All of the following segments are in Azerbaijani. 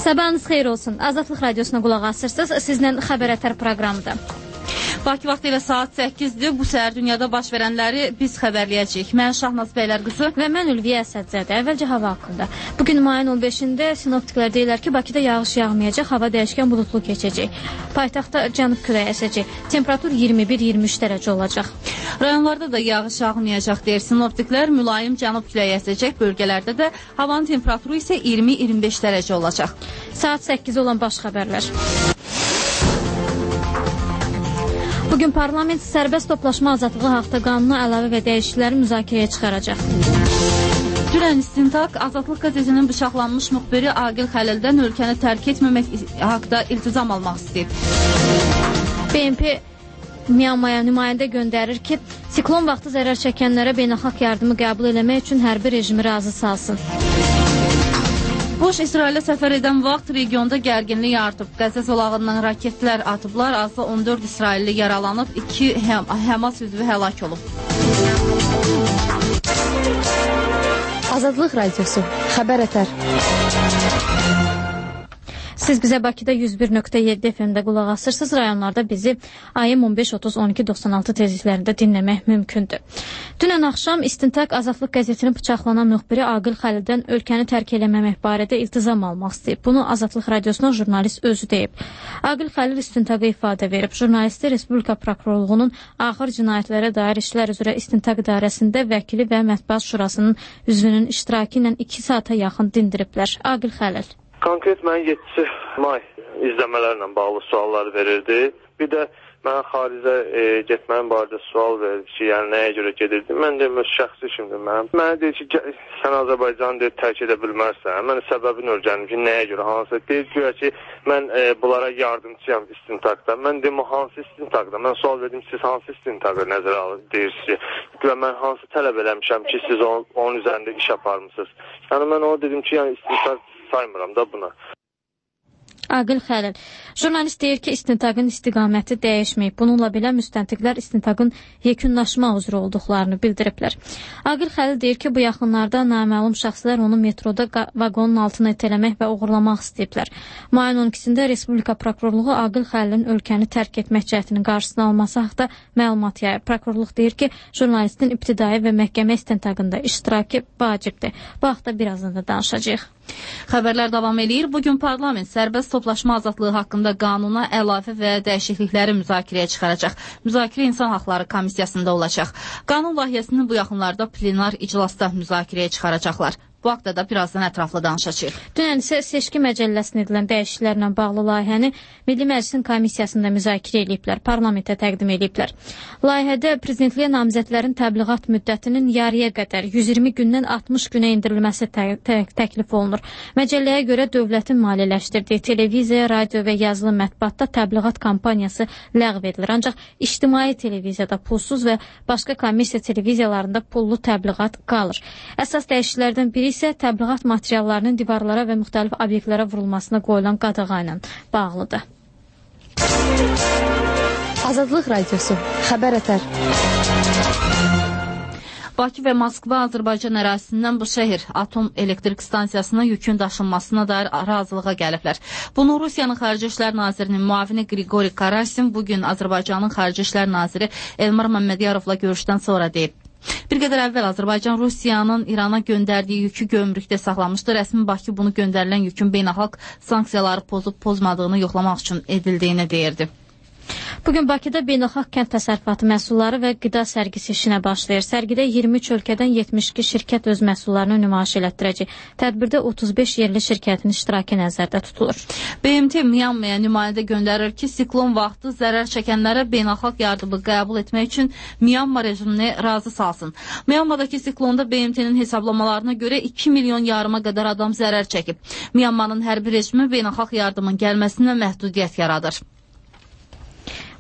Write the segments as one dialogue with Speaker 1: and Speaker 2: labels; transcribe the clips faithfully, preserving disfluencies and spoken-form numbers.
Speaker 1: Sabahınız xeyir olsun. Azadlıq Radiosuna qulaq asırsınız. Sizlə Xəbər Ətər proqramıdır.
Speaker 2: Bakı vaxtı ilə saat səkkizdir. Bu səhər dünyada baş verənləri biz xəbərləyəcəyik. Mən Şahnaz Bəylər qızı
Speaker 1: və mən Ülviyə Əsədzədə. Əvvəlcə hava haqqında. Bugün mayın on beşində sinoptiklər deyirlər ki, Bakıda yağış yağmayacaq, hava dəyişkən bulutlu keçəcək. Paytaxtda cənub küləyi əsəcək. Temperatur iyirmi bir iyirmi üç dərəcə olacaq.
Speaker 2: Rayonlarda da yağış yağmayacaq deyir sinoptiklər. Mülayim cənub küləyi əsəcək. Bölgələrdə də havanın temperaturu isə iyirmi iyirmi beş dərəcə olacaq.
Speaker 1: Saat səkkiz olan baş xəbərlər. Bugün parlament sərbəst toplaşma azadlığı haqda qanuna əlavə və dəyişiklikləri müzakirəyə çıxaracaq.
Speaker 2: Dünən İstintaq Azadlıq qəzetinin bıçaqlanmış müxbiri Aqil Xəlildən ölkəni tərk etməmək haqda iltizam almaq istəyib.
Speaker 1: B M P Myanmaya nümayəndə göndərir ki, siklon vaxtı zərər çəkənlərə beynəlxalq yardımı qəbul eləmək üçün hərbi rejimi razı salsın.
Speaker 2: Boş İsrailə səfər edən vaxt regionda gərginlik artıb. Qəzə zolağından raketlər atıblar. Azda on dörd İsrailli yaralanıb, iki Həmas üzvü həlak olub.
Speaker 1: Azadlıq Radiosu, Xəbər Ətər. Siz bizə Bakıda yüz bir nöqtə yeddi F M-də qulaq asırsınız. Rayonlarda bizi A M on beş otuz on iki doxsan altı tezliklərində dinləmək mümkündür. Dünən axşam İstintaq Azadlıq qəzetinin bıçaqlanan müxbiri Aqil Xəlildən ölkəni tərk eləməmək barədə iltizam almaq istəyib. Bunu Azadlıq Radiosuna jurnalist özü deyib. Aqil Xəlil İstintaqa ifadə verib. Jurnalisti Respublika Prokurorluğunun ağır cinayətlərə dair işlər üzrə İstintaq idarəsində vəkili və Mətbuat Şurasının üzvünün iştirakı ilə iki saata yaxın dindiriblər. Aqil Xəlil.
Speaker 3: Konkret mən yeddisi may izləmələrlə bağlı suallar verirdi. Bir də mən xaricə e, getməyin barədə sual verdi ki, yəni nəyə görə gedirdim. Mən deyim, öz şəxsi işimdir mənim. Mənə deyir ki, sən Azərbaycanı deyir, tərk edə bilmərsən. Mən səbəbini öyrəndim ki, nəyə görə, hansı. Deyir ki, mən e, bunlara yardımçıyam istintaqda. Mən deyim, o hansı istintaqda? Mən sual verdim, siz hansı istintaqı nəzərə alır, deyirsiniz. Və mən hansı tələb eləmişəm ki, siz on, onun üzərində iş aparmısınız. Yəni mən ona dedim ki, yəni istintaq saymıram da buna.
Speaker 1: Aqil Xəlil. Jurnalist deyir ki, istintaqın istiqaməti dəyişməyib. Bununla belə müstəntiqlər istintaqın yekunlaşmaq üzrə olduqlarını bildiriblər. Aqil Xəlil deyir ki, bu yaxınlarda naməlum şəxslər onu metroda vaqonun altına itələmək və uğurlamaq istəyiblər. Mayın on ikisində Respublika Prokurorluğu Aqil Xəlilin ölkəni tərk etmək cəhdinin qarşısını alması haqda məlumat yayıb. Prokurorluq deyir ki, jurnalistin ibtidai və məhkəmə istintaqında iştirakı vacibdir. Bu haqda birazdan da danışacağıq.
Speaker 2: Xəbərlər davam edir. Bugün parlament sərbəst toplaşma azadlığı haqqında qanuna əlavə və dəyişiklikləri müzakirəyə çıxaracaq. Müzakirə İnsan Haqları Komissiyasında olacaq. Qanun layihəsini bu yaxınlarda plenar iclasda müzakirəyə çıxaracaqlar. Bu haqda da birazdan ətraflı danışacağıq.
Speaker 1: Dünən isə seçki məcəlləsində edilən dəyişikliklərlə bağlı layihəni Milli Məclisin komissiyasında müzakirə ediblər, parlamentə təqdim ediblər. Layihədə prezidentliyə namizədlərin təbliğat müddətinin yarıya qədər yüz iyirmi gündən altmış günə endirilməsi tə tə təklif olunur. Məcəlləyə görə dövlətin maliyyələşdirdiyi televiziya, radio və yazılı mətbuatda təbliğat kampaniyası ləğv edilir. Ancaq ictimai televiziyada pulsuz və başqa komissiya televiziyalarında pullu təbliğat qalır. Əsas dəyişikliklərdən biri isə təbliğat materiallarının divarlara və müxtəlif obyektlərə vurulmasına qoyulan qadağa ilə bağlıdır. Azadlıq Radiosu, Xəbər Ətər.
Speaker 2: Bakı və Moskva Azərbaycan ərazisindən bu şəhər atom elektrik stansiyasına yükün daşınmasına dair razılığa gəliblər. Bunu Rusiyanın Xarici İşlər Nazirinin müavini Qriqori Karasin bugün Azərbaycanın Xarici İşlər Naziri Elmar Məmmədiyarovla görüşdən sonra deyib. Bir qədər əvvəl Azərbaycan Rusiyanın İrana göndərdiyi yükü gömrükdə saxlamışdı. Rəsmi Bakı bunu göndərilən yükün beynəlxalq sanksiyaları pozub pozmadığını yoxlamaq üçün edildiyini deyirdi. Bugün Bakıda beynəlxalq kənd təsərrüfatı məhsulları və qida sərgisi işinə başlayır. Sərgidə iyirmi üç ölkədən yetmiş iki şirkət öz məhsullarını nümayiş elətdirəcək. Tədbirdə otuz beş yerli şirkətin iştirakı nəzərdə tutulur. B M T Myanmaya nümayəndə göndərir ki, siklon vaxtı zərər çəkənlərə beynəlxalq yardımı qəbul etmək üçün Myanma rejimini razı salsın. Myanmadakı siklonda B M T-nin hesablamalarına görə iki milyon yarıma qədər adam zərər çəkib. Myanmanın hərbi rejimi beynəlxalq yardımın gəlməsinə məhdudiyyət yaradır.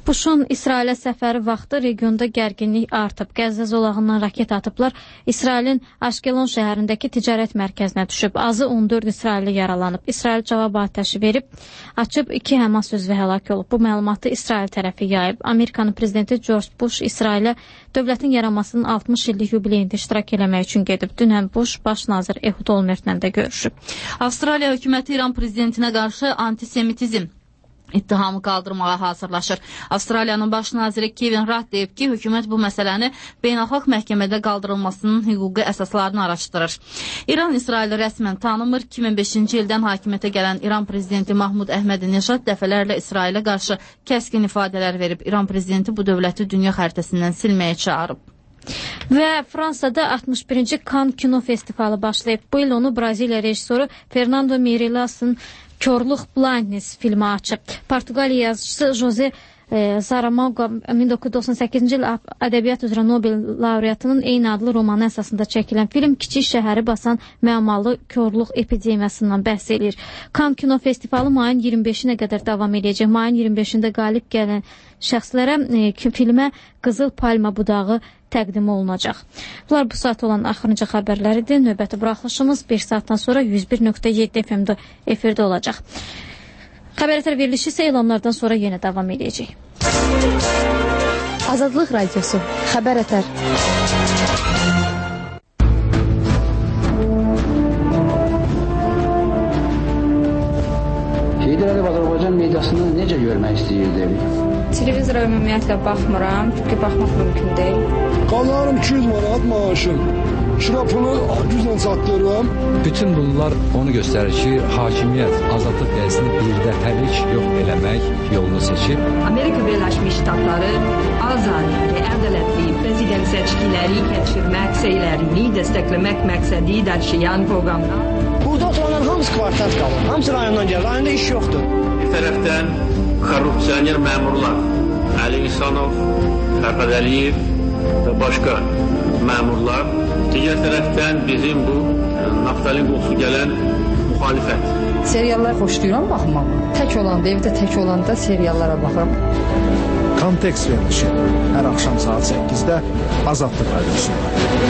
Speaker 1: Bushun İsrailə səfəri vaxtı regionda gərginlik artıb. Qəzza zolağından raket atıblar. İsrailin Aşkelon şəhərindəki ticarət mərkəzinə düşüb. Azı on dörd İsrailli yaralanıb. İsrail cavab atəşi verib, açıb iki Həmas üzvü həlak olub. Bu məlumatı İsrail tərəfi yayıb. Amerikanın prezidenti George Bush İsrailə dövlətin yaranmasının altmış illik yubileyində iştirak eləmək üçün gedib. Dünən Bush baş nazir Ehud Olmertlə də görüşüb.
Speaker 2: Avstraliya hökuməti İran prezidentinə qarşı antisemitizm İttihamı qaldırmağa hazırlaşır. Avstraliyanın baş naziri Kevin Rudd deyib ki, hökumət bu məsələni beynəlxalq məhkəmədə qaldırılmasının hüquqi əsaslarını araşdırır. İran İsraili rəsmən tanımır. iki min beşinci ildən hakimiyyətə gələn İran prezidenti Mahmud Əhmədi-Neşad dəfələrlə İsrailə qarşı kəskin ifadələr verib. İran prezidenti bu dövləti dünya xəritəsindən silməyə çağırıb.
Speaker 1: Və Fransada altmış birinci Cannes kino festivalı başlayıb. Bu il onu Braziliya rejissoru Fernando Meireles'in Körlük Blindness filmi açıb. Portuqaliya yazıcısı Jose e, Saramago min doqquz yüz doxsan səkkizinci il ədəbiyyat üzrə Nobel laureatının eyni adlı romanı əsasında çəkilən film kiçik şəhəri basan məmalı körlük epidemiyasından bəhs edir. Cannes kino festivalı mayın iyirmi beşinə qədər davam edəcək. Mayın iyirmi beşində qalib gələn şəxslərə e, filmə Qızıl Palma budağı təqdim olunacaq. Bunlar bu saat olan axırıncı xəbərləridir. Növbəti buraxılışımız bir saatdan sonra yüz bir nöqtə yeddi F M-də efirdə olacaq. Xəbərətər verilişi isə elanlardan sonra yenə davam edəcək.
Speaker 4: Azadlıq Radiosu, Xəbərətər.
Speaker 5: Heydər Əliyev Azərbaycan mediasını necə görmək istəyirdi?
Speaker 6: Televizora ümumiyyətlə baxmıram, çünki baxmaq mümkün deyil.
Speaker 7: Qazanırım iki yüz manat maaşım. Şirafını güclə çatdırıram.
Speaker 8: Bütün bunlar onu göstərir ki, hakimiyyət azadlıq qəyəsini birdəfəlik yox eləmək yolunu seçib.
Speaker 9: Amerika Birləşmiş Ştatları azad, ədalətli prezident seçkiləri keçirmək seylərini dəstəkləmək məqsədi daşıyan proqramda.
Speaker 10: Burada oturanlar hamısı kvartat qalır, hamısı rayondan gəlir, rayonda iş yoxdur.
Speaker 11: Bir tərəfdən korrupsioner məmurlar, Əli İhsanov, Fərhad Əliyev və başqa məmurlar, digər tərəfdən bizim bu naftalin qoxusu gələn müxalifət.
Speaker 12: Seriallar xoşlayıram baxmağı. Tək olanda, evdə tək olanda seriallara baxıram.
Speaker 7: Kontekst verilişi hər axşam saat səkkizdə Azadlıq Radiosu'da.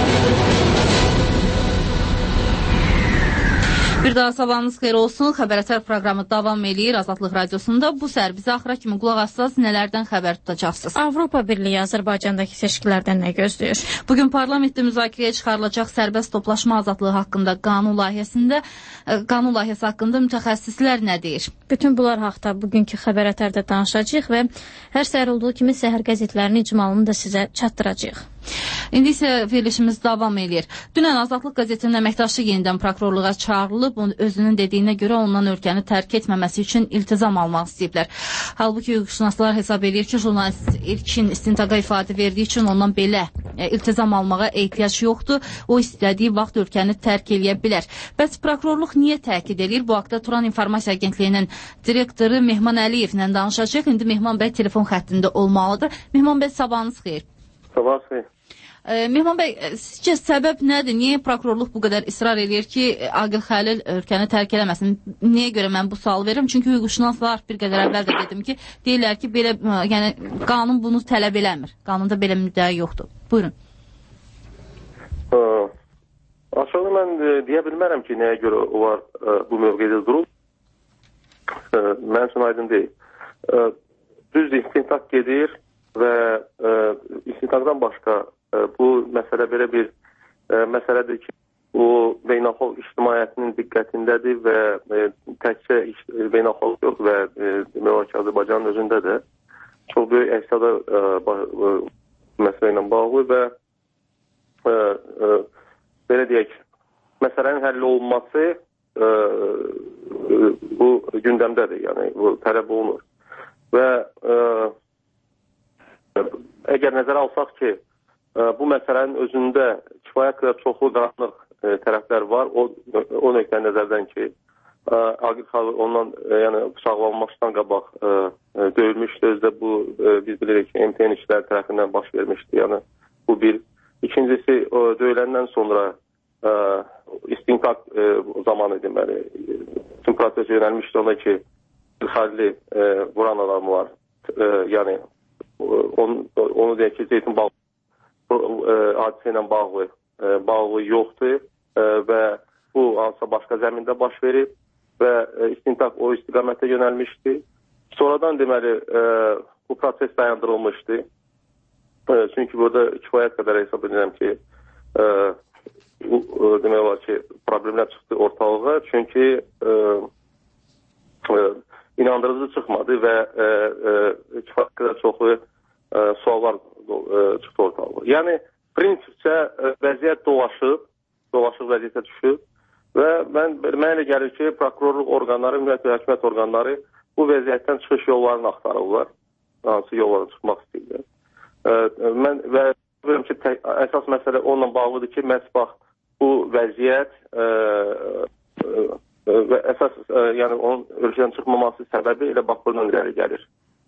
Speaker 2: Bir daha sabahınız xeyir olsun. Xəbərətər proqramı davam eləyir Azadlıq Radiosunda. Bu səhər bizə axıra kimi qulaq assaz nələrdən xəbər tutacaqsınız?
Speaker 1: Avropa Birliyi Azərbaycandakı seçkilərdən nə gözləyir?
Speaker 2: Bugün parlamentdə müzakirəyə çıxarılacaq sərbəst toplaşma azadlığı haqqında qanun layihəsində qanun layihəsi haqqında mütəxəssislər nə deyir?
Speaker 1: Bütün bunlar haqda bugünkü xəbərətərdə danışacağıq və hər səhər olduğu kimi səhər qəzetlərinin icmalını da sizə çatdıracağıq.
Speaker 2: İndi isə verilişimiz davam edir. Dünən Azadlıq qəzetinin əməkdaşı yenidən prokurorluğa çağırılıb, özünün dediyinə görə ondan ölkəni tərk etməməsi üçün iltizam almaq istəyiblər. Halbuki hüquqşünaslar hesab edir ki, jurnalist ilkin istintaqa ifadə verdiyi üçün ondan belə e, iltizam almağa ehtiyac yoxdur. O istədiyi vaxt ölkəni tərk eləyə bilər. Bəs prokurorluq niyə təkid edir? Bu haqda Turan İnformasiya Agentliyinin direktoru Mehman Əliyevlə danışacaq. İndi Mehman bəy telefon xəttində olmalıdır. Mehman bəy, sabahınız xeyir.
Speaker 3: Sabahınız xeyir.
Speaker 2: E, Mehman bəy, sizcə səbəb nədir? Niyə prokurorluq bu qədər israr edir ki, Aqil Xəlil ölkəni tərk eləməsin? Niyə görə mən bu sualı verirəm? Çünki hüquqşünaslar bir qədər əvvəl də dedim ki, deyirlər ki, belə, yəni qanun bunu tələb eləmir. Qanunda belə müddəa yoxdur. Buyurun.
Speaker 3: Aşağı mən e, deyə bilmərəm ki, nəyə görə onlar e, bu mövqedə durub. E, mən üçün aydın deyil. E, düz istintaq gedir və e, istintaqdan başqa e, bu məsələ belə bir e, məsələdir ki, o beynəlxalq ictimaiyyətinin diqqətindədir və e, təkcə e, beynəlxalq yox və e, demək ki, Azərbaycanın özündə də çox böyük əksada e, e, məsələ ilə bağlı və e, e, belə deyək, məsələnin həll olunması e, e, bu gündəmdədir, yəni bu tələb olunur. Və e, əgər nəzərə alsaq ki, bu məsələnin özündə kifayət qədər çoxlu qaranlıq tərəflər var, o, o nöqtə nəzərdən ki, Aqil Xəlil ondan yəni, bıçaqlanmışdan qabaq döyülmüşdü. Özdə bu, biz bilirik ki, M T N işləri tərəfindən baş vermişdi. Yəni, bu bir. İkincisi, döyüləndən sonra istintaq zamanı deməli, bütün proses yönəlmişdi ona ki, Xəlili vuran adamlar, yəni, onu, onu deyək ki, zeytin bağı hadisə ilə bağlı, bağlı yoxdur və bu hansısa başqa zəmində baş verib və istintaq o istiqamətə yönəlmişdi. Sonradan deməli bu proses dayandırılmışdı. Çünki burada kifayət qədər hesab edirəm ki, demək olar ki, problemlər çıxdı ortalığa. Çünki inandırıcı çıxmadı və kifayət qədər çoxu suallar çıxdı ortalığa. Yəni, prinsipcə vəziyyət dolaşıb, dolaşıq vəziyyətə düşüb və mən, mənə elə gəlir ki, prokurorluq orqanları, ümumiyyətlə hökumət orqanları bu vəziyyətdən çıxış yollarını axtarırlar, hansı yollarını çıxmaq istəyirlər. Mən və bilirəm ki, tə, əsas məsələ onunla bağlıdır ki, məhz bax, bu vəziyyət ə, ə, və əsas, ə, yəni onun ölkədən çıxmaması səbəbi elə bax, bundan irəli gəlir.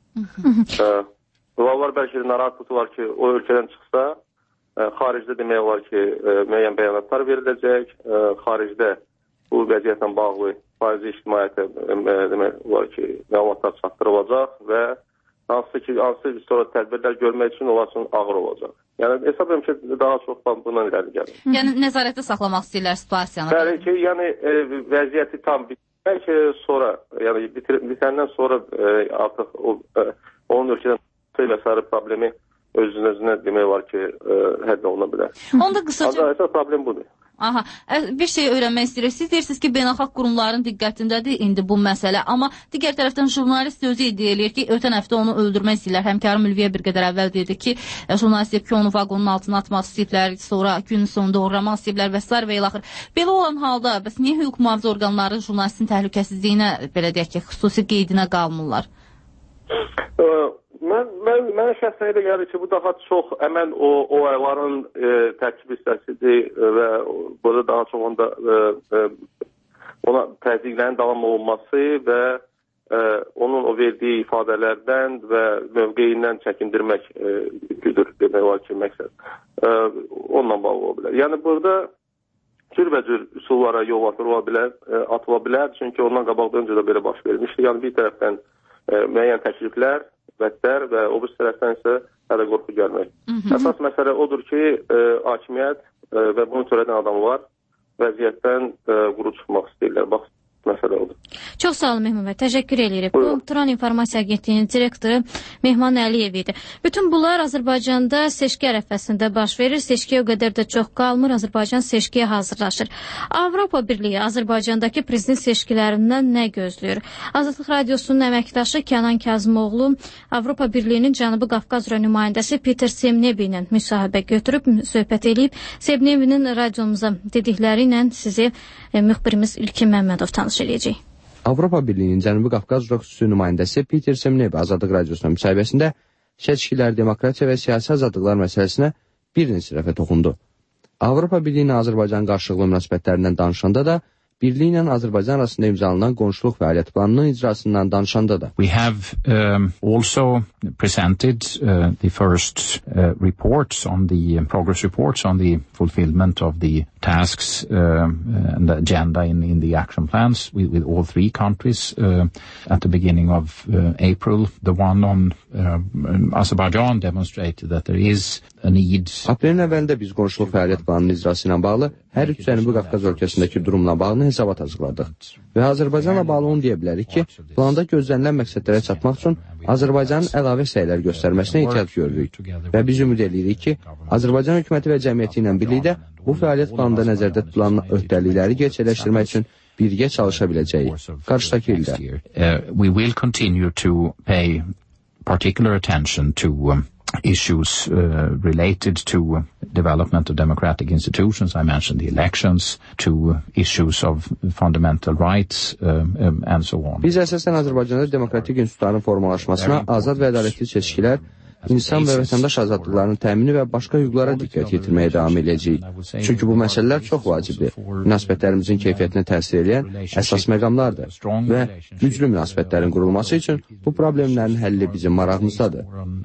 Speaker 3: Vallar bəlkə narahat tutular ki, o ölkədən çıxsa, ə, xaricdə demək olar ki, ə, müəyyən bəyanatlar veriləcək, ə, xaricdə bu vəziyyətlə bağlı faizi ictimaiyyətə demək olar ki, məlumatlar çatdırılacaq və hansı ki, hansı sonra tədbirlər görmək üçün onlar üçün ağır olacaq. Yəni, hesab edirəm ki, daha çox bundan irəli gəlir.
Speaker 2: Yəni, nəzarətdə saxlamaq istəyirlər situasiyanı?
Speaker 3: Bəli ki, yəni, e, vəziyyəti tam bitmək ki, sonra, yəni, bitir, bitəndən sonra e, artıq o, e, onun ölkədən və sarı problemi özünə demək var ki, e, həll oluna bilər.
Speaker 2: Onda qısaca...
Speaker 3: Onda əsas problem budur.
Speaker 2: Aha, bir şey öyrənmək istəyirik. Siz deyirsiniz ki, beynəlxalq qurumların diqqətindədir indi bu məsələ. Amma digər tərəfdən jurnalist sözü iddia eləyir ki, ötən həftə onu öldürmək istəyirlər. Həmkarım Ülviyə bir qədər əvvəl dedi ki, jurnalist deyib ki, onu vaqonun altına atmaq istəyiblər, sonra gün sonunda uğramaq istəyiblər və s. və ilaxır. Belə olan halda, bəs niyə hüquq mühafizə orqanları jurnalistin təhlükəsizliyinə, belə deyək ki, xüsusi qeydinə qalmırlar?
Speaker 3: Mən, mən, mənə şəxsən elə gəlir ki, bu daha çox əmən o olayların e, tərkib hissəsidir və burada daha çox onda e, e, ona təzyiqlərin davam olunması və e, onun o verdiyi ifadələrdən və mövqeyindən çəkindirmək e, güdür, demək var ki, məqsəd. E, onunla bağlı ola bilər. Yəni burada cürbəcür üsullara yol atıla bilər, e, atıla bilər, çünki ondan qabaqda öncə də belə baş vermişdir. Yəni bir tərəfdən e, müəyyən təkliflər vətlər və o bir tərəfdən isə hələ qorxu gəlmək. Əsas məsələ odur ki, e, hakimiyyət e, və bunu törədən adamlar vəziyyətdən e, quru çıxmaq istəyirlər. Bax, məsələ odur.
Speaker 1: Çox sağ olun Mehman bəy, təşəkkür edirik. Bu Turan İnformasiya Agentliyinin direktoru Mehman Əliyev idi. Bütün bunlar Azərbaycanda seçki ərəfəsində baş verir. Seçkiyə o qədər də çox qalmır. Azərbaycan seçkiyə hazırlaşır. Avropa Birliyi Azərbaycandakı prezident seçkilərindən nə gözləyir? Azadlıq Radiosunun əməkdaşı Kənan Kazımoğlu Avropa Birliyinin Cənubi Qafqaz üzrə nümayəndəsi Peter Semnebi ilə müsahibə götürüb, söhbət edib. Semnebinin radiomuza dedikləri ilə sizi e, müxbirimiz İlkin Məmmədov tanış edəcək.
Speaker 13: Avropa Birliyinin Cənubi Qafqaz üzrə xüsusi nümayəndəsi Peter Semnebi Azadlıq Radiosuna müsahibəsində seçkilər, demokratiya və siyasi azadlıqlar məsələsinə bir neçə dəfə toxundu. Avropa Birliyinin Azərbaycan qarşılıqlı münasibətlərindən danışanda da Birliklə Azərbaycan arasında imzalanan qonşuluq fəaliyyət planının icrasından danışanda da.
Speaker 14: We have um, also presented uh, the first uh, reports on the uh, progress reports on the fulfillment of the tasks uh, and the agenda in, in the action plans with, with all three countries uh, at the beginning of uh, April. The one on uh, Azerbaijan demonstrated that there is a need.
Speaker 13: Aprelin əvvəlində biz qonşuluq fəaliyyət planının icrası ilə bağlı hər üç Cənubi Qafqaz ölkəsindəki durumla bağlı hesabat hazırladıq. Və Azərbaycanla bağlı onu deyə bilərik ki, planda gözlənilən məqsədlərə çatmaq üçün Azərbaycanın əlavə səylər göstərməsinə ehtiyac görürük. Və biz ümid edirik ki, Azərbaycan hökuməti və cəmiyyəti ilə birlikdə bu fəaliyyət planında nəzərdə tutulan öhdəlikləri gerçəkləşdirmək üçün birgə çalışa biləcəyik. Qarşıdakı ildə.
Speaker 14: Uh, we will continue to pay particular attention to um, issues uh, related to development of democratic institutions. I mentioned the elections, to issues of fundamental rights um, um, and so on.
Speaker 13: Biz əsasən Azərbaycanda demokratik institutların formalaşmasına, azad və ədalətli seçkilər, insan və vətəndaş azadlıqlarının təmini və başqa hüquqlara diqqət yetirməyə davam edəcəyik. Çünki bu məsələlər çox vacibdir. Münasibətlərimizin keyfiyyətinə təsir edən əsas məqamlardır və güclü münasibətlərin qurulması üçün bu problemlərin həlli bizim marağımızdadır.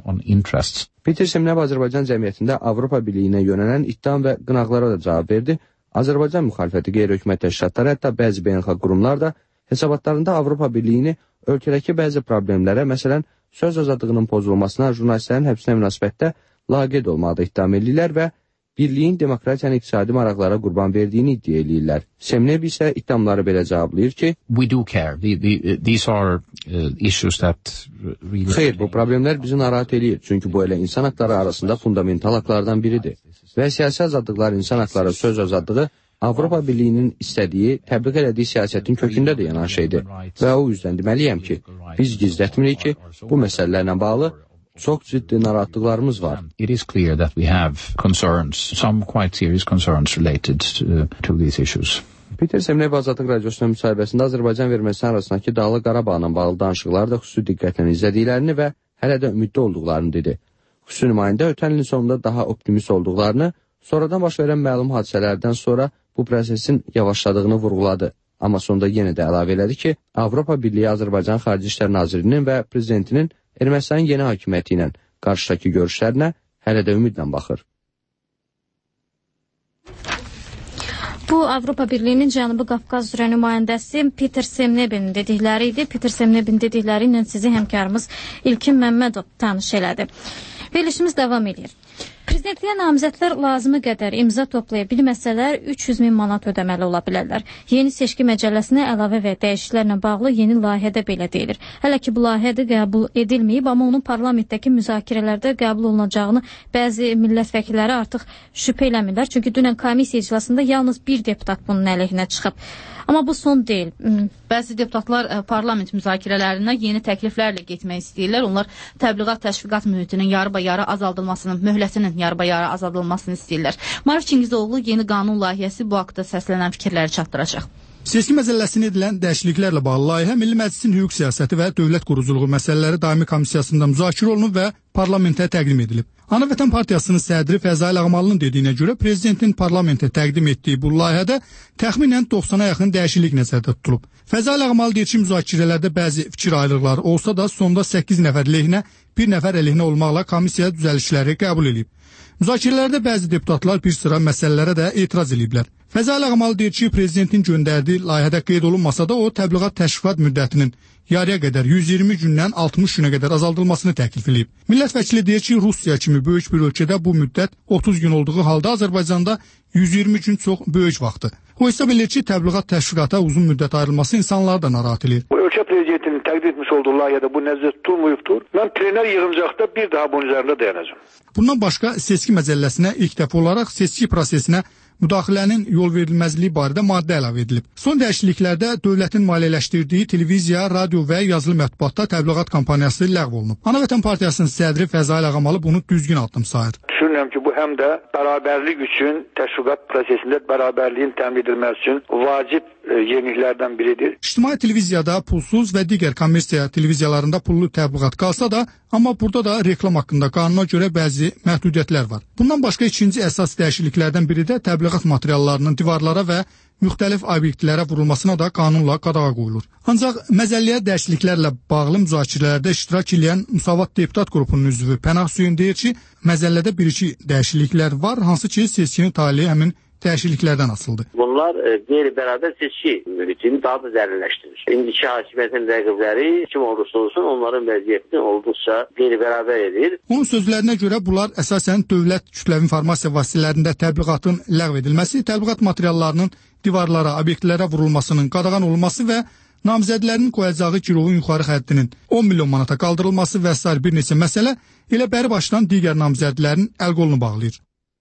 Speaker 13: Peter Semnebi Azərbaycan cəmiyyətində Avropa Birliyinə yönələn ittiham və qınaqlara da cavab verdi. Azərbaycan müxalifəti qeyri-hökumət təşkilatları, hətta bəzi beynəlxalq qurumlar da hesabatlarında Avropa Birliyini ölkədəki bəzi problemlərə, məsələn, söz azadlığının pozulmasına jurnalistlərin həbsinə münasibətdə laqeyd olmağı ittiham edirlər və birliyin demokratiyanın iqtisadi maraqlara qurban verdiyini iddia edirlər. Semnev isə ittihamları belə cavablayır ki,
Speaker 14: We do care. The, the, these are uh, issues that really...
Speaker 13: Xeyr, bu problemlər bizi narahat edir. Çünki bu elə insan haqları arasında fundamental haqlardan biridir. Və siyasi azadlıqlar, insan haqları, söz azadlığı Avropa Birliyinin istədiyi, təbliğ elədiyi siyasətin kökündə də yanan şeydir. Və o yüzden deməliyəm ki, biz gizlətmirik ki, bu məsələlərlə bağlı çox ciddi narahatlıqlarımız var.
Speaker 14: It is clear that we have concerns, some quite serious concerns related uh, to these issues.
Speaker 13: Peter Semnev Azadlıq Radiosunun müsahibəsində Azərbaycan və Ermənistan arasındakı Dağlıq Qarabağla bağlı danışıqları da xüsusi diqqətlə izlədiklərini və hələ də ümidli olduqlarını dedi. Xüsusi nümayəndə ötən ilin sonunda daha optimist olduqlarını, sonradan baş verən məlum hadisələrdən sonra bu prosesin yavaşladığını vurğuladı. Amma sonunda yenə də əlavə elədi ki, Avropa Birliyi Azərbaycan Xarici İşlər Nazirinin və prezidentinin Ermənistanın yeni hakimiyyəti ilə qarşıdakı görüşlərinə hələ də ümidlə baxır.
Speaker 1: Bu, Avropa Birliyinin Cənubi Qafqaz üzrə nümayəndəsi Peter Semnevin dedikləri idi. Peter Semnevin dedikləri ilə sizi həmkarımız İlkin Məmmədov tanış elədi. Verilişimiz davam edir. Prezidentliyə namizədlər lazımı qədər imza toplaya bilməsələr üç yüz min manat ödəməli ola bilərlər. Yeni seçki məcəlləsinə əlavə və dəyişikliklərlə bağlı yeni layihədə belə deyilir. Hələ ki, bu layihədə qəbul edilməyib, amma onun parlamentdəki müzakirələrdə qəbul olunacağını bəzi millət vəkilləri artıq şübhə eləmirlər. Çünki dünən komissiya iclasında yalnız bir deputat bunun əleyhinə çıxıb. Amma bu son deyil.
Speaker 2: Bəzi deputatlar parlament müzakirələrinə yeni təkliflərlə getmək istəyirlər. Onlar təbliğat təşviqat mühitinin yarıbayarı azaldılmasının, möhlətinin yarıbayarı azaldılmasını istəyirlər. Marif Çingizoğlu yeni qanun layihəsi bu haqda səslənən fikirləri çatdıracaq.
Speaker 15: Seçki məcəlləsində edilən dəyişikliklərlə bağlı layihə Milli Məclisin hüquq siyasəti və dövlət quruculuğu məsələləri daimi komissiyasında müzakirə olunub və parlamentə təqdim edilib. Ana Vətən Partiyasının sədri Fəzail Ağmalının dediyinə görə prezidentin parlamentə təqdim etdiyi bu layihədə təxminən doxsana yaxın dəyişiklik nəzərdə tutulub. Fəzail Ağmal deyir ki, müzakirələrdə bəzi fikir ayrılıqları olsa da sonda səkkiz nəfər lehinə, bir nəfər əleyhinə olmaqla komissiya düzəlişləri qəbul edib. Müzakirələrdə bəzi deputatlar bir sıra məsələlərə də etiraz ediblər. Fəzail Ağmal deyir ki, prezidentin göndərdiyi layihədə qeyd olunmasa da o təbliğat təşviqat müddətinin yarıya qədər yüz iyirmi gündən altmış günə qədər azaldılmasını təklif edib. Millət vəkili deyir ki, Rusiya kimi böyük bir ölkədə bu müddət otuz gün olduğu halda Azərbaycanda yüz iyirmi gün çox böyük vaxtdır. O hesab edir ki, təbliğat təşviqata uzun müddət ayrılması insanları da narahat edir.
Speaker 16: Bu ölkə prezidentinin təqdim etmiş olduğu layihədə bu nəzərdə tutulmayıbdır. Mən plenar yığıncaqda bir daha bunun üzərində dayanacağım.
Speaker 15: Bundan başqa seçki məcəlləsinə ilk dəfə olaraq seçki prosesinə müdaxilənin yol verilməzliyi barədə maddə əlavə edilib. Son dəyişikliklərdə dövlətin maliyyələşdirdiyi televiziya, radio və yazılı mətbuatda təbliğat kampaniyası ləğv olunub. Ana Vətən Partiyasının sədri Fəzail Ağamalı bunu düzgün addım sayır.
Speaker 16: Düşünürəm ki, bu həm də bərabərlik üçün təşviqat prosesində bərabərliyin təmin edilməsi üçün vacib e, yeniliklərdən biridir.
Speaker 15: İctimai televiziyada pulsuz və digər kommersiya televiziyalarında pullu təbliğat qalsa da, amma burada da reklam haqqında qanuna görə bəzi məhdudiyyətlər var. Bundan başqa ikinci əsas dəyişikliklərdən biri də təbliğat materiallarının divarlara və müxtəlif obyektlərə vurulmasına da qanunla qadağa qoyulur. Ancaq məzəlliyə dəyişikliklərlə bağlı müzakirələrdə iştirak edən Müsavat deputat qrupunun üzvü Pənah Hüseyn deyir ki, məzəllədə bir-iki dəyişikliklər var, hansı ki, seçkinin taleyi həmin dəyişikliklərdən asıldı.
Speaker 17: Bunlar e, qeyri-bərabər seçki mühitini daha da dərinləşdirir. İndiki hakimiyyətin rəqibləri kim olursa olsun onların vəziyyətini olduqca qeyri-bərabər edir.
Speaker 15: Onun sözlərinə görə bunlar əsasən dövlət kütləvi informasiya vasitələrində təbliğatın ləğv edilməsi, təbliğat materiallarının divarlara, obyektlərə vurulmasının qadağan olunması və namizədlərin qoyacağı girovun yuxarı həddinin on milyon manata qaldırılması və s. bir neçə məsələ elə bəri başdan digər namizədlərin əl-qolunu bağlayır.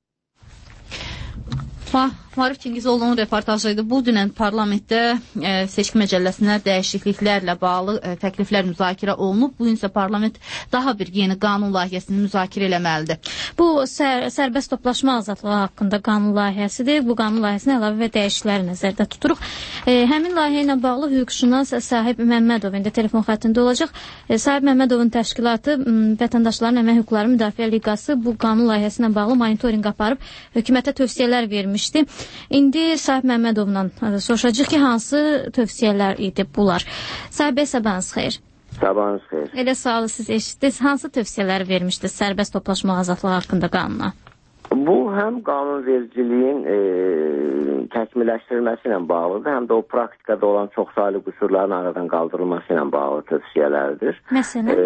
Speaker 2: Marif Çingizoğlu'nun reportajıydı. Bu dünən parlamentdə e, seçki məcəlləsinə dəyişikliklərlə bağlı e, təkliflər müzakirə olunub. Bu isə parlament daha bir yeni qanun layihəsini müzakirə eləməlidir.
Speaker 1: Bu sər sərbəst toplaşma azadlığı haqqında qanun layihəsidir. Bu qanun layihəsinə əlavə və dəyişiklikləri nəzərdə tuturuq. E, həmin layihə ilə bağlı hüquqşünas Sahib Məmmədov indi telefon xəttində olacaq. E, Sahib Məmmədovun təşkilatı Vətəndaşların Əmək Hüquqları Müdafiə Liqası bu qanun layihəsi ilə bağlı monitorinq aparıb hökumətə tövsiyələr vermişdi. İndi Sahib Məmmədovla soruşacaq ki, hansı tövsiyələr idi bunlar. Sahib bəy, sabahınız xeyir.
Speaker 17: Sabahınız xeyir.
Speaker 1: Elə sağ olun, siz eşitdiniz. Hansı tövsiyələr vermişdiniz sərbəst toplaşma azadlığı haqqında qanuna?
Speaker 17: Bu həm qanunvericiliyin e, təkmilləşdirilməsi ilə bağlıdır, həm də o praktikada olan çoxsaylı qüsurların aradan qaldırılması ilə bağlı tövsiyələrdir.
Speaker 1: Məsələn?
Speaker 17: E,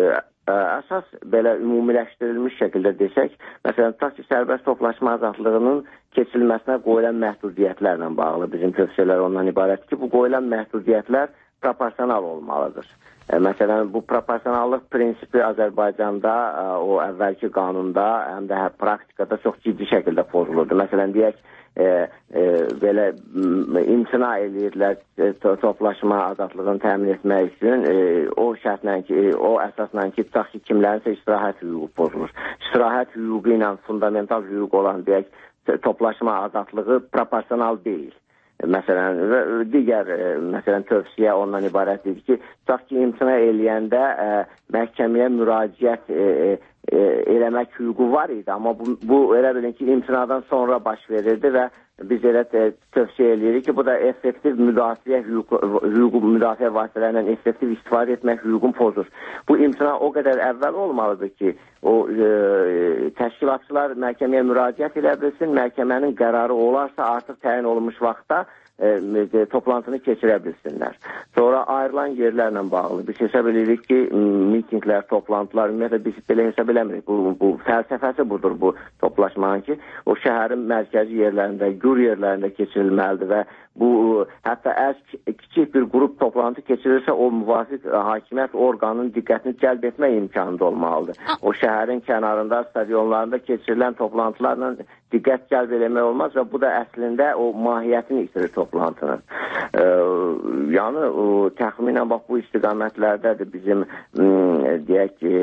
Speaker 17: Əsas belə ümumiləşdirilmiş şəkildə desək, məsələn, tutaq ki, sərbəst toplaşma azadlığının keçirilməsinə qoyulan məhdudiyyətlərlə bağlı bizim tövsiyələr ondan ibarətdir ki, bu qoyulan məhdudiyyətlər proporsional olmalıdır. Məsələn, bu proporsionallıq prinsipi Azərbaycanda o əvvəlki qanunda, həm də praktikada çox ciddi şəkildə pozulurdu. Məsələn, deyək, e, e, belə imtina edirlər e, toplaşma azadlığını təmin etmək üçün e, o şərtlə ki, o əsasla ki, tutaq ki, kimlərinsə istirahət hüququ pozulur. İstirahət hüququ ilə fundamental hüquq olan, deyək, toplaşma azadlığı proporsional deyil. Məsələn, digər məsələn, tövsiyə ondan ibarətdir ki, tutaq ki, imtina eləyəndə ə, məhkəməyə müraciət ə, ə, eləmək hüququ var idi, amma bu, bu elə bilin ki, imtinadan sonra baş verirdi və biz elə tövsiyə eləyirik ki, bu da effektiv müdafiə hüququ, hüququ müdafiə vasitələrindən effektiv istifadə etmək hüququn pozur. Bu imtina o qədər əvvəl olmalıdır ki, o e, təşkilatçılar məhkəməyə müraciət elə bilsin, məhkəmənin qərarı olarsa artıq təyin olunmuş vaxtda e, toplantını keçirə bilsinlər. Sonra ayrılan yerlərlə bağlı biz hesab edirik ki, mitinglər, toplantılar, ümumiyyətlə biz belə hesab eləmirik. Bu, bu fəlsəfəsi budur bu toplaşmanın ki, o şəhərin mərkəzi yerlərində, gur yerlərində keçirilməlidir və bu, hətta əgər kiçik bir qrup toplantı keçirirsə, o müvafiq hakimiyyət orqanının diqqətini cəlb etmək imkanında olmalıdır. O şəhərin kənarında, stadionlarında keçirilən toplantılarla diqqət cəlb eləmək olmaz və bu da əslində o mahiyyətini itirir toplantının. Ee, yəni, o, təxminən bax, bu istiqamətlərdədir bizim m, deyək ki,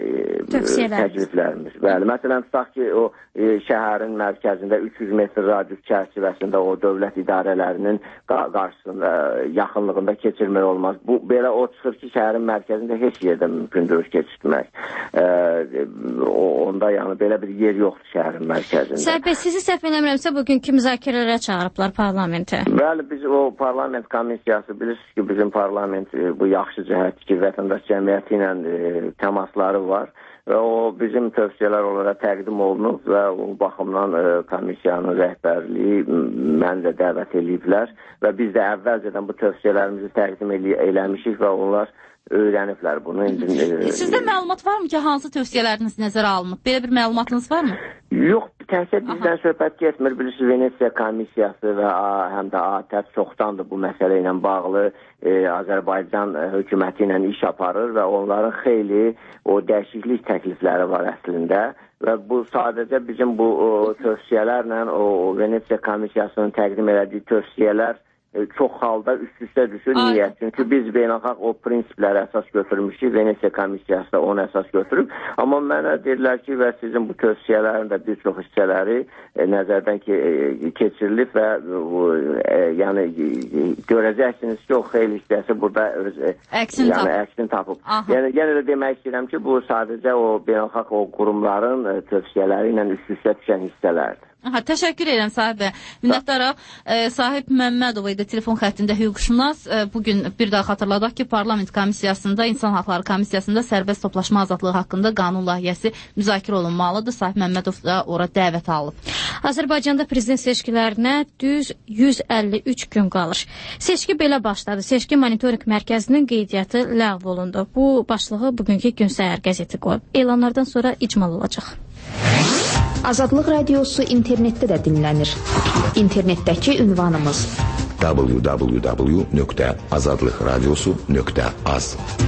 Speaker 17: təkliflərimiz. Bəli, məsələn, tutaq ki, o e, şəhərin mərkəzində üç yüz metr radius çərçivəsində o dövlət idarələrinin qarşısında, yaxınlığında keçirmək olmaz. Bu, belə o çıxır ki, şəhərin mərkəzində heç yerdə mümkündür keçirmək. Ee, onda, yəni, belə bir yer yoxdur şəhərin mərkəzində.
Speaker 1: Sərbəy, sizi səhv eləmirəmsə, bugünkü müzakirələrə çağırıblar parlamentə.
Speaker 17: Bəli, biz o parlament komissiyası, bilirsiniz ki, bizim parlament e, bu yaxşı cəhətdir ki, vətəndaş cəmiyyəti ilə e, təmasları var və o bizim tövsiyələr olaraq təqdim olunub və o baxımdan e, komissiyanın rəhbərliyi məni də dəvət ediblər və biz də əvvəlcədən bu tövsiyələrimizi təqdim elə eləmişik və onlar öyrəniblər bunu. İndi, e,
Speaker 2: Sizdə məlumat varmı ki, hansı tövsiyələriniz nəzərə alınıb? Belə bir məlumatınız varmı?
Speaker 17: Yox, təhsil bizdən söhbət getmir. Bilirsiniz, Venesiya komissiyası və həm də A T Ə çoxdandır bu məsələ ilə bağlı e, Azərbaycan hökuməti ilə iş aparır və onların xeyli o dəyişiklik təklifləri var əslində və bu sadəcə bizim bu o, tövsiyələrlə o, o Venesiya komissiyasının təqdim elədiyi tövsiyələr çox halda üst-üstə düşür. Niyə? Çünki biz beynəlxalq o prinsipləri əsas götürmüşük. Venesiya komissiyası da onu əsas götürüb. Amma mənə deyirlər ki, və sizin bu tövsiyələrin də bir çox hissələri e, nəzərdən ki, e, keçirilib və e, yəni e, görəcəksiniz ki, o xeyli hissəsi burada öz e,
Speaker 2: əksin
Speaker 17: yəni,
Speaker 2: tapıb.
Speaker 17: Əksin tapıb. Yəni, yenə də demək istəyirəm ki, bu sadəcə o beynəlxalq o qurumların e, tövsiyələri ilə üst-üstə düşən hissələrdir.
Speaker 2: Aha, təşəkkür edirəm sahibə. Minnətdarım. E, sahib Məmmədov idi telefon xəttində hüquqşünas. E, bugün bir daha xatırladaq ki, Parlament Komissiyasında, İnsan Haqları Komissiyasında sərbəst toplaşma azadlığı haqqında qanun layihəsi müzakirə olunmalıdır. Sahib Məmmədov da ora dəvət alıb.
Speaker 1: Azərbaycanda prezident seçkilərinə düz yüz əlli üç gün qalır. Seçki belə başladı. Seçki monitorinq mərkəzinin qeydiyyatı ləğv olundu. Bu başlığı bugünkü Gün Səhər qəzeti qoyub. Elanlardan sonra icmal olacaq.
Speaker 18: Azadlıq Radiosu internetdə də dinlənir. İnternetdəki ünvanımız w w w nöqtə azadlıq radiosu nöqtə az.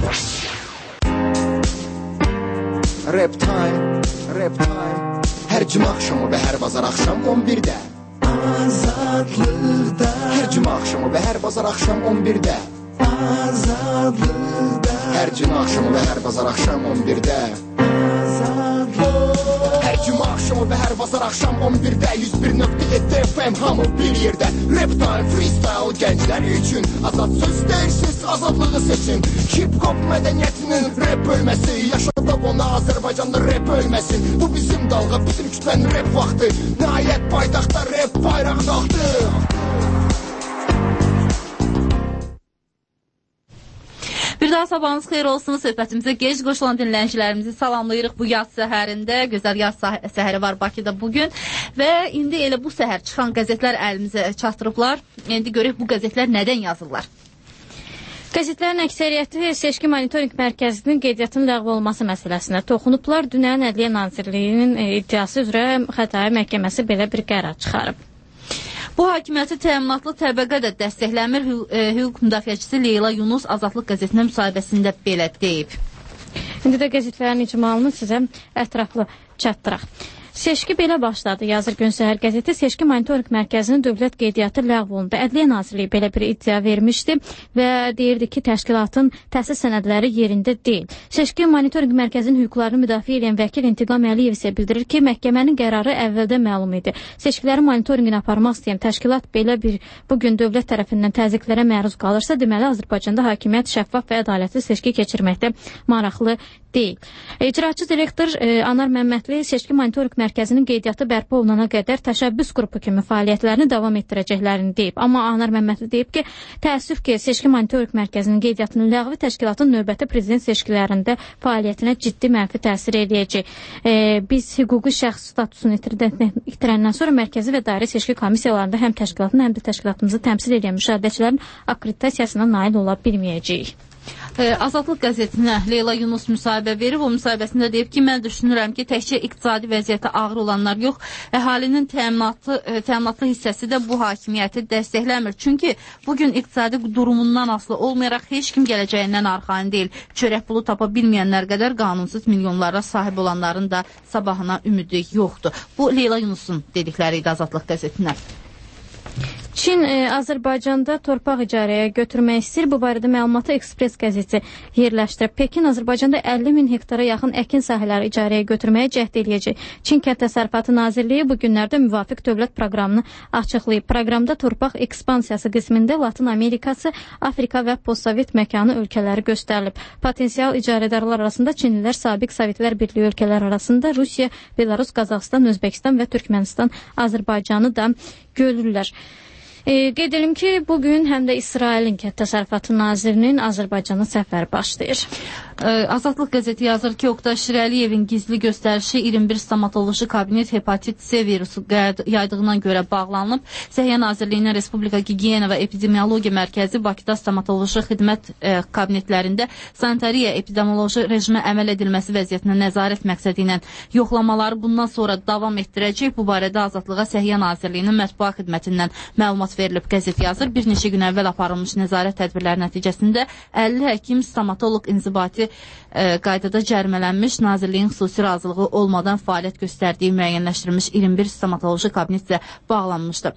Speaker 19: Rap time, rap time. Hər cümə axşamı və hər bazar axşam on birdə. Azadlıqda. Hər cümə axşamı və hər bazar axşam on birdə. Azadlıqda. Hər cümə axşamı və hər bazar axşam on birdə. Hər cümə axşamı və hər bazar axşam on birdə yüz bir nöqtə yeddi F M hamı bir yerdə. Rap time, freestyle gənclər üçün azad söz deyirsiz, azadlığı seçin. Hip-hop mədəniyyətinin rap bölməsi, yaşadaq ona Azərbaycanda rap ölməsin. Bu bizim dalğa, bizim kütlənin rap vaxtı. Nəhayət paytaxtda rap bayraq qalxdı.
Speaker 2: Bir daha sabahınız xeyir olsun. Söhbətimizə gec qoşulan dinləyicilərimizi salamlayırıq bu yaz səhərində. Gözəl yaz səhəri var Bakıda bugün. Və indi elə bu səhər çıxan qəzetlər əlimizə çatdırıblar. İndi görək bu qəzetlər nədən yazırlar.
Speaker 1: Qəzetlərin əksəriyyəti seçki monitorinq mərkəzinin qeydiyyatının ləğv olması məsələsinə toxunublar. Dünən Ədliyyə Nazirliyinin iddiası üzrə Xətai məhkəməsi belə bir qərar çıxarıb.
Speaker 2: Bu hakimiyyəti təminatlı təbəqə də dəstəkləmir. Hüquq müdafiəçisi Leyla Yunus Azadlıq qəzetinə müsahibəsində belə deyib.
Speaker 1: İndi də qəzetlərin icmalını sizə ətraflı çatdıraq. Seçki belə başladı. Yazır Gün Səhər qəzeti seçki monitorinq mərkəzinin dövlət qeydiyyatı ləğv olundu. Ədliyyə Nazirliyi belə bir iddia vermişdi və deyirdi ki, təşkilatın təsis sənədləri yerində deyil. Seçki monitorinq mərkəzinin hüquqlarını müdafiə edən vəkil İntiqam Əliyev isə bildirir ki, məhkəmənin qərarı əvvəldə məlum idi. Seçkilərin monitorinqini aparmaq istəyən təşkilat belə bir bugün dövlət tərəfindən təzyiqlərə məruz qalırsa, deməli Azərbaycanda hakimiyyət şəffaf və ədalətli seçki keçirməkdə maraqlı deyil. İcraçı direktor e, Anar Məmmədli seçki monitorinq mərkəzinin qeydiyyatı bərpa olunana qədər təşəbbüs qrupu kimi fəaliyyətlərini davam etdirəcəklərini deyib. Amma Anar Məmmədli deyib ki, təəssüf ki, seçki monitorinq mərkəzinin qeydiyyatının ləğvi təşkilatın növbəti prezident seçkilərində fəaliyyətinə ciddi mənfi təsir edəcək. E, biz hüquqi şəxs statusunu itirəndən sonra mərkəzi və dairə seçki komissiyalarında həm təşkilatın, həm də təşkilatımızı təmsil edən müşahidəçilərin akkreditasiyasına nail ola bilməyəcəyik.
Speaker 2: Azadlıq qəzetinə Leyla Yunus müsahibə verib. O müsahibəsində deyib ki, mən düşünürəm ki, təkcə iqtisadi vəziyyəti ağır olanlar yox, əhalinin təminatlı, təminatlı hissəsi də bu hakimiyyəti dəstəkləmir. Çünki bugün iqtisadi durumundan asılı olmayaraq heç kim gələcəyindən arxain deyil. Çörək pulu tapa bilməyənlər qədər qanunsuz milyonlara sahib olanların da sabahına ümidi yoxdur. Bu Leyla Yunusun dedikləri idi Azadlıq qəzetinə.
Speaker 1: Çin e, Azərbaycanda torpaq icarəyə götürmək istəyir. Bu barədə məlumatı Ekspres qəzeti yerləşdirib. Pekin Azərbaycanda əlli min hektara yaxın əkin sahələri icarəyə götürməyə cəhd eləyəcək. Çin Kənd Təsərrüfatı Nazirliyi bu günlərdə müvafiq dövlət proqramını açıqlayıb. Proqramda torpaq ekspansiyası qismində Latın Amerikası, Afrika və postsovet məkanı ölkələri göstərilib. Potensial icarədarlar arasında Çinlilər, sabiq Sovetlər Birliyi ölkələr arasında Rusiya, Belarus, Qazaxıstan, Özbəkistan və Türkmənistan Azərbaycanı da görürlər. E, qeyd edim ki, bugün həm də İsrailin Kənd Təsərrüfatı Nazirinin Azərbaycana səfəri başlayır.
Speaker 2: E, Azadlıq qəzeti yazır ki, Oqtay Şirəliyevin gizli göstərişi iyirmi bir stomatoloji kabinet hepatit C virusu yaydığından görə bağlanıb. Səhiyyə Nazirliyinin Respublika Gigiyena və Epidemiologiya Mərkəzi Bakıda stomatoloji xidmət e, kabinetlərində sanitariya epidemioloji rejimə əməl edilməsi vəziyyətinə nəzarət məqsədi ilə yoxlamaları bundan sonra davam etdirəcək. Bu barədə Azadlığa Səhiyyə Nazirliyinin mətbuat xidmətindən məlumat verilib. Qəzet yazır. Bir neçə gün əvvəl aparılmış nəzarət tədbirləri nəticəsində əlli həkim stomatoloq inzibati e, qaydada cərimələnmiş, Nazirliyin xüsusi razılığı olmadan fəaliyyət göstərdiyi müəyyənləşdirilmiş iyirmi bir stomatoloji kabinetlə bağlanmışdı.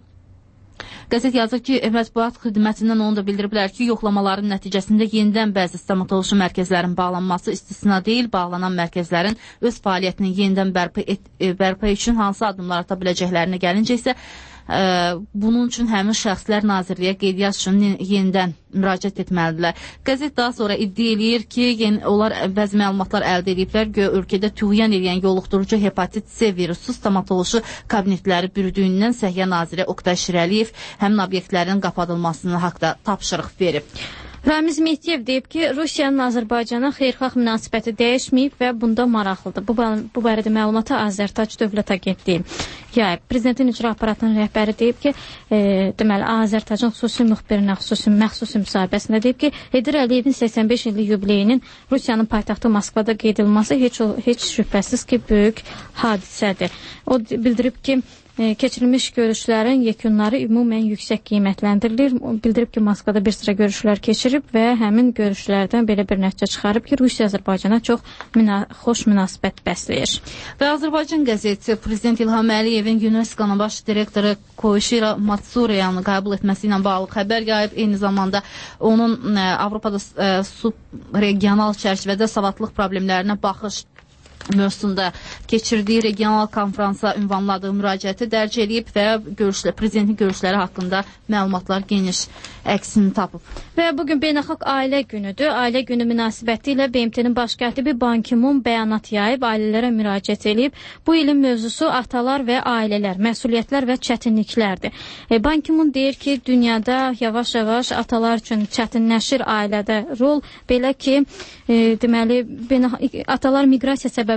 Speaker 2: Qəzet yazır ki, mətbuat xidmətindən onu da bildiriblər ki, yoxlamaların nəticəsində yenidən bəzi stomatoloji mərkəzlərin bağlanması istisna deyil, bağlanan mərkəzlərin öz fəaliyyətini yenidən bərpa, et, bərpa üçün hansı addımlar ata biləcəklərinə gəlincə isə Ə, bunun üçün həmin şəxslər Nazirliyə qeydiyyat üçün yenidən müraciət etməlidirlər. Qəzet daha sonra iddia eləyir ki, yeni, onlar bəzi məlumatlar əldə ediblər ki, ölkədə tüğyan edən yoluxdurucu hepatit C virusu stomatoloji kabinetləri bürüdüyündən Səhiyyə Naziri Oqtay Şirəliyev həmin obyektlərin qapadılmasını haqda tapşırıq verib.
Speaker 1: Ramiz Mehdiyev deyib ki, Rusiyanın Azərbaycana xeyirxah münasibəti dəyişməyib və bunda maraqlıdır. Bu, bu barədə məlumatı Azərtac Dövlət Agentliyi yayıb. Prezidentin icra aparatının rəhbəri deyib ki, e, deməli, Azərtacın xüsusi müxbirinə xüsusi məxsusi müsahibəsində deyib ki, Heydər Əliyevin səksən beş illik yubileyinin Rusiyanın paytaxtı Moskvada qeyd edilməsi heç, heç şübhəsiz ki, böyük hadisədir. O bildirib ki, keçirilmiş görüşlərin yekunları ümumən yüksək qiymətləndirilir. Bildirib ki, Moskvada bir sıra görüşlər keçirib və həmin görüşlərdən belə bir nəticə çıxarıb ki, Rusiya Azərbaycana çox müna xoş münasibət bəsləyir.
Speaker 2: Və Azərbaycan qəzeti Prezident İlham Əliyevin UNESCO-nun baş direktoru Koishiro Matsureyanı qəbul etməsi ilə bağlı xəbər yayıb. Eyni zamanda onun ə, Avropada ə, subregional çərçivədə savadlıq problemlərinə baxış mövzusunda keçirdiyi regional konfransa ünvanladığı müraciəti dərc edib və görüşlər, prezidentin görüşləri haqqında məlumatlar geniş əksini tapıb.
Speaker 1: Və bugün Beynəlxalq Ailə Günüdür. Ailə Günü münasibəti ilə B M T-nin baş katibi Ban Ki-moon bəyanat yayıb, ailələrə müraciət edib. Bu ilin mövzusu atalar və ailələr, məsuliyyətlər və çətinliklərdir. E, Ban Ki-moon deyir ki, dünyada yavaş-yavaş atalar üçün çətinləşir ailədə rol. Belə ki, e, deməli, atalar miqrasiya səbəbi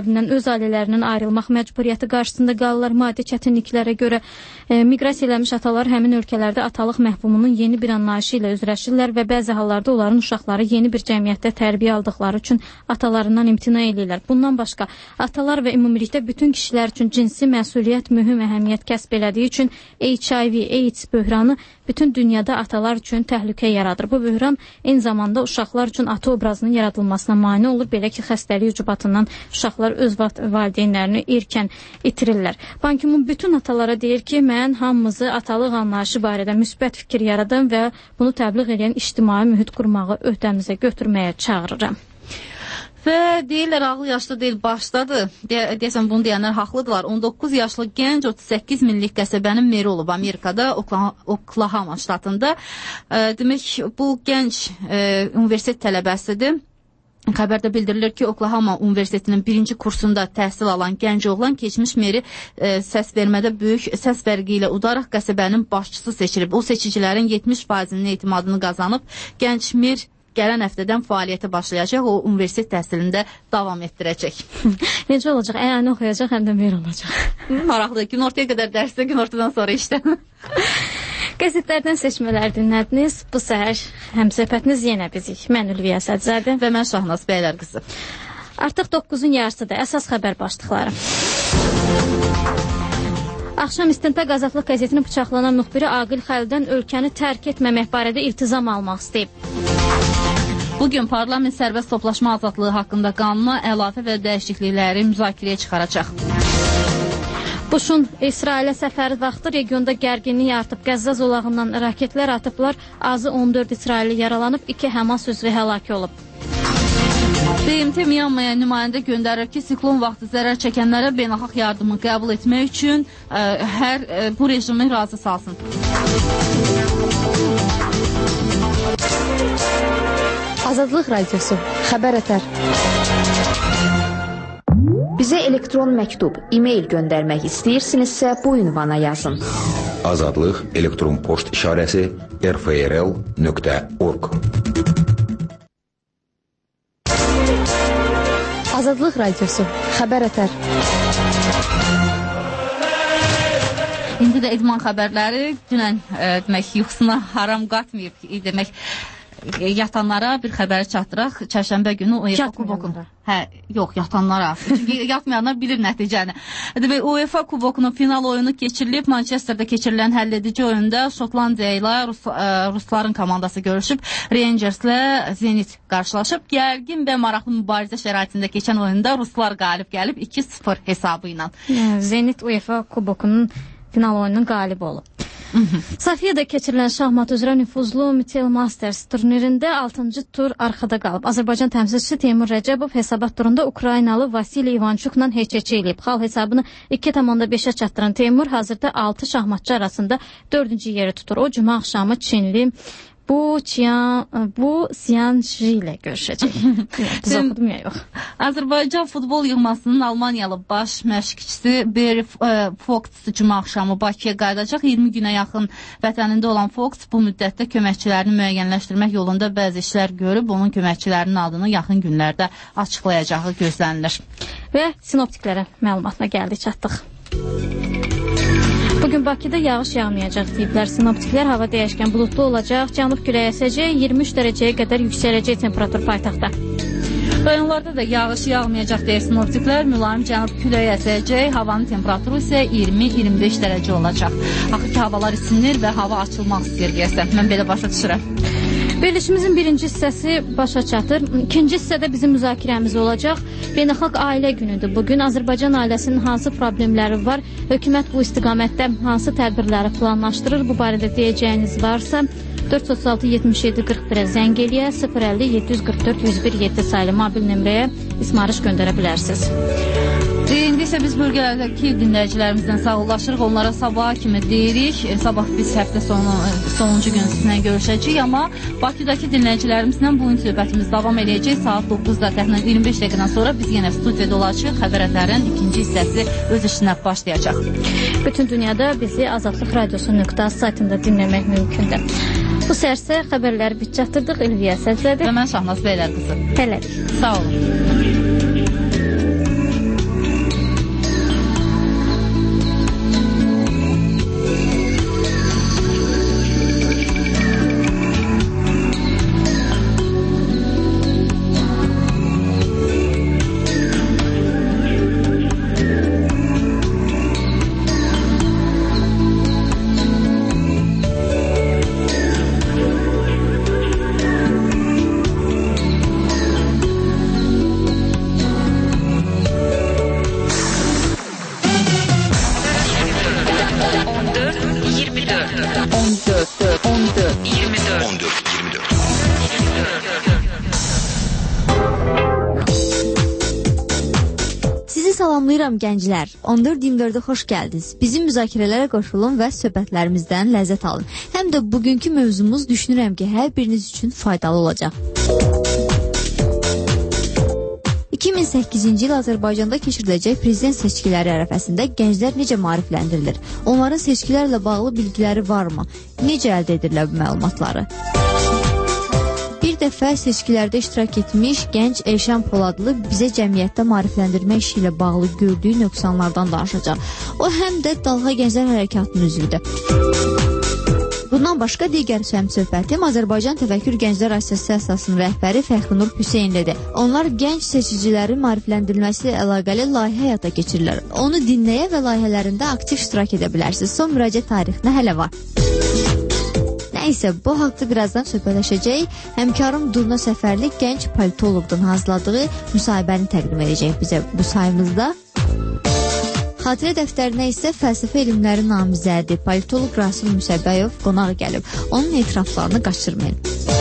Speaker 1: səbəbindən öz ailələrindən ayrılmaq məcburiyyəti qarşısında qalırlar. Maddi çətinliklərə görə e, miqrasiya eləmiş atalar həmin ölkələrdə atalıq məhvumunun yeni bir anlayışı ilə üzləşirlər və bəzi hallarda onların uşaqları yeni bir cəmiyyətdə tərbiyə aldıqları üçün atalarından imtina edirlər. Bundan başqa, atalar və ümumilikdə bütün kişilər üçün cinsi məsuliyyət mühüm əhəmiyyət kəsb elədiyi üçün H I V, AIDS böhranı bütün dünyada atalar üçün təhlükə yaradır. Bu böhran eyni zamanda uşaqlar üçün ata obrazının yaradılmasına mane olur. Belə ki, xəstəlik ucubatından uşaqlar öz valideynlərini erkən itirirlər. Ban Ki-mun bütün atalara deyir ki, mən hamımızı atalıq anlayışı barədə müsbət fikir yaradan və bunu təbliğ edən ictimai mühit qurmağı öhdəmizə götürməyə çağırıram.
Speaker 2: Və deyirlər, ağlı yaşlı deyil, başdadır. De deyəsən, bunu deyənlər haqlıdırlar. on doqquz yaşlı gənc otuz səkkiz minlik qəsəbənin meri olub Amerikada, Oklahoma ştatında. E, demək, bu gənc e, universitet tələbəsidir. Xəbərdə bildirilir ki, Oklahoma Universitetinin birinci kursunda təhsil alan gənc oğlan keçmiş meri e, səs vermədə böyük səs fərqi ilə udaraq qəsəbənin başçısı seçilib. O seçicilərin yetmiş faizinin etimadını qazanıb. Gənc mer gələn həftədən fəaliyyətə başlayacaq, o universitet təhsilində davam etdirəcək.
Speaker 1: Necə olacaq? Yəni oxuyacaq, həm də mer olacaq.
Speaker 2: Maraqlıdır. Gün ortaya qədər dərsə, gün ortadan sonra işdən.
Speaker 1: Qəzetlərdən seçmələr dinlədiniz. Bu səhər həmsöhbətiniz yenə bizik. Mən Ülviyə Sədzadə
Speaker 2: və mən Şahnaz Bəylər qızı.
Speaker 1: Artıq doqquzun yarısıdır. Əsas xəbər başlıqları. Axşam İstintaq Azadlıq qəzetinin bıçaqlanan müxbiri Aqil Xəlildən ölkəni tərk etməmək barədə iltizam almaq istəyib.
Speaker 2: Bugün parlament sərbəst toplaşma azadlığı haqqında qanuna əlavə və dəyişiklikləri müzakirəyə çıxaracaq.
Speaker 1: Bushun İsrailə səfəri vaxtı regionda gərginlik artıb. Qəzza zolağından raketlər atıblar. Azı on dörd İsrailli yaralanıb, iki Həmas üzvü həlak olub.
Speaker 2: B M T Myanmaya nümayəndə göndərir ki, siklon vaxtı zərər çəkənlərə beynəlxalq yardımı qəbul etmək üçün ə, hər ə, bu rejimi razı salsın.
Speaker 4: Azadlıq Radiosu, xəbər ətər. Bizə elektron məktub, e-mail göndərmək istəyirsinizsə bu ünvana yazın.
Speaker 18: Azadlıq elektron poçt işarəsi r f r l nöqtə org.
Speaker 4: Azadlıq Radiosu, xəbər ətər.
Speaker 2: İndi də idman xəbərləri dünən e, demək yuxusuna haram qatmayıb demək yatanlara bir xəbəri çatdıraq. Çərşənbə günü UEFA kubokunu. Hə, yox, yatanlara. Çünki yatmayanlar bilir nəticəni. Demək, UEFA kubokunun final oyunu keçirilib. Manchesterdə keçirilən həlledici oyunda Şotlandiya ilə Rus, ə, Rusların komandası görüşüb. Rangerslə Zenit qarşılaşıb. Gərgin və maraqlı mübarizə şəraitində keçən oyunda Ruslar qalib gəlib iki sıfır hesabı ilə.
Speaker 1: Zenit UEFA kubokunun final oyununun qalibi olub. Sofiyada keçirilən şahmat üzrə nüfuzlu Mitel Masters turnirində altıncı tur arxada qalıb. Azərbaycan təmsilçisi Teymur Rəcəbov hesabat turunda Ukraynalı Vasiliy Ivançukla heç-heç eləyib. Xal hesabını iki tam beşə çatdıran Teymur hazırda altı şahmatçı arasında dördüncü yeri tutur. O cümə axşamı Çinli Bu Çiyan, bu Siyanji ilə görüşəcək. Biz oxudum ya, yox.
Speaker 2: Azərbaycan futbol yığmasının Almaniyalı baş məşqçisi Barry Fox cümə axşamı Bakıya qayıdacaq. iyirmi günə yaxın vətənində olan Fox bu müddətdə köməkçilərini müəyyənləşdirmək yolunda bəzi işlər görüb, onun köməkçilərinin adını yaxın günlərdə açıqlayacağı gözlənilir.
Speaker 1: Və sinoptiklərə məlumatına gəldik, çatdıq. Bugün Bakıda yağış yağmayacaq deyiblər. Sinoptiklər hava dəyişkən buludlu olacaq. Cənub küləyi əsəcək, iyirmi üç dərəcəyə qədər yüksələcək temperatur paytaxtda.
Speaker 2: Rayonlarda da yağış yağmayacaq deyir sinoptiklər. Mülayim cənub küləyi əsəcək. Havanın temperaturu isə iyirmi iyirmi beş dərəcə olacaq. Axı ki, havalar isinir və hava açılmaq istəyir gəlsən. Mən belə başa düşürəm.
Speaker 1: Verilişimizin birinci hissəsi başa çatır. İkinci hissədə bizim müzakirəmiz olacaq. Beynəlxalq ailə günüdür. Bugün Azərbaycan ailəsinin hansı problemləri var? Hökumət bu istiqamətdə hansı tədbirləri planlaşdırır? Bu barədə deyəcəyiniz varsa dörd yüz otuz altı yetmiş yeddi qırx birə zəng eləyə, sıfır əlli yeddi yüz qırx dörd yüz bir yeddi sayılı mobil nömrəyə ismarış göndərə bilərsiniz.
Speaker 2: İndi isə biz bölgələrdəki dinləyicilərimizdən sağollaşırıq. Onlara sabah kimi deyirik. Sabah biz həftə sonu, sonuncu gün sizinlə görüşəcəyik. Amma Bakıdakı dinləyicilərimizlə bu gün söhbətimiz davam edəcək. Saat doqquzda təxminən iyirmi beş dəqiqədən sonra biz yenə studiyada olacağıq. Xəbərlərin ikinci hissəsi öz işinə başlayacaq.
Speaker 1: Bütün dünyada bizi azadlıq radiosu nöqtə az saytında dinləmək mümkündür. Bu sərsə xəbərləri biz çatdırdıq. Ülviyə Sədzadə
Speaker 2: və mən Şahnaz Bəylər qızı.
Speaker 1: Hələlik.
Speaker 2: Sağ olun.
Speaker 20: on dörd iyirmi dörd on dörd on dörd iyirmi dörd on dörd iyirmi dörd
Speaker 21: Sizi salamlayıram gənclər. on dörd iyirmi dördə xoş gəldiniz. Bizim müzakirələrə qoşulun və söhbətlərimizdən ləzzət alın. Həm də bugünkü mövzumuz düşünürəm ki, hər biriniz üçün faydalı olacaq. iki min səkkizinci il Azərbaycanda keçiriləcək prezident seçkiləri ərəfəsində gənclər necə maarifləndirilir? Onların seçkilərlə bağlı bilgiləri varmı? Necə əldə edirlər bu məlumatları? Bir dəfə seçkilərdə iştirak etmiş gənc Elşən Poladlı bizə cəmiyyətdə maarifləndirmə işi ilə bağlı gördüyü nöqsanlardan danışacaq. O həm də Dalğa Gənclər Hərəkatının üzvüdür. Bundan başqa digər söhbətim Azərbaycan Təfəkkür Gənclər Assosiasiyasının rəhbəri Fəxrinur Hüseynlidir. Onlar gənc seçicilərin maarifləndirilməsi ilə əlaqəli layihə həyata keçirirlər. Onu dinləyə və layihələrində aktiv iştirak edə bilərsiniz. Son müraciət tarixinə hələ var. Nəysə, bu haqda birazdan söhbətləşəcəyik. Həmkarım Durna Səfərli gənc politoloqdan hazırladığı müsahibəni təqdim edəcək bizə bu sayımızda. Xatirə dəftərinə isə fəlsəfə elmləri namizədi politoloq Rasim Müsəbbəyov qonaq gəlib. Onun etiraflarını qaçırmayın.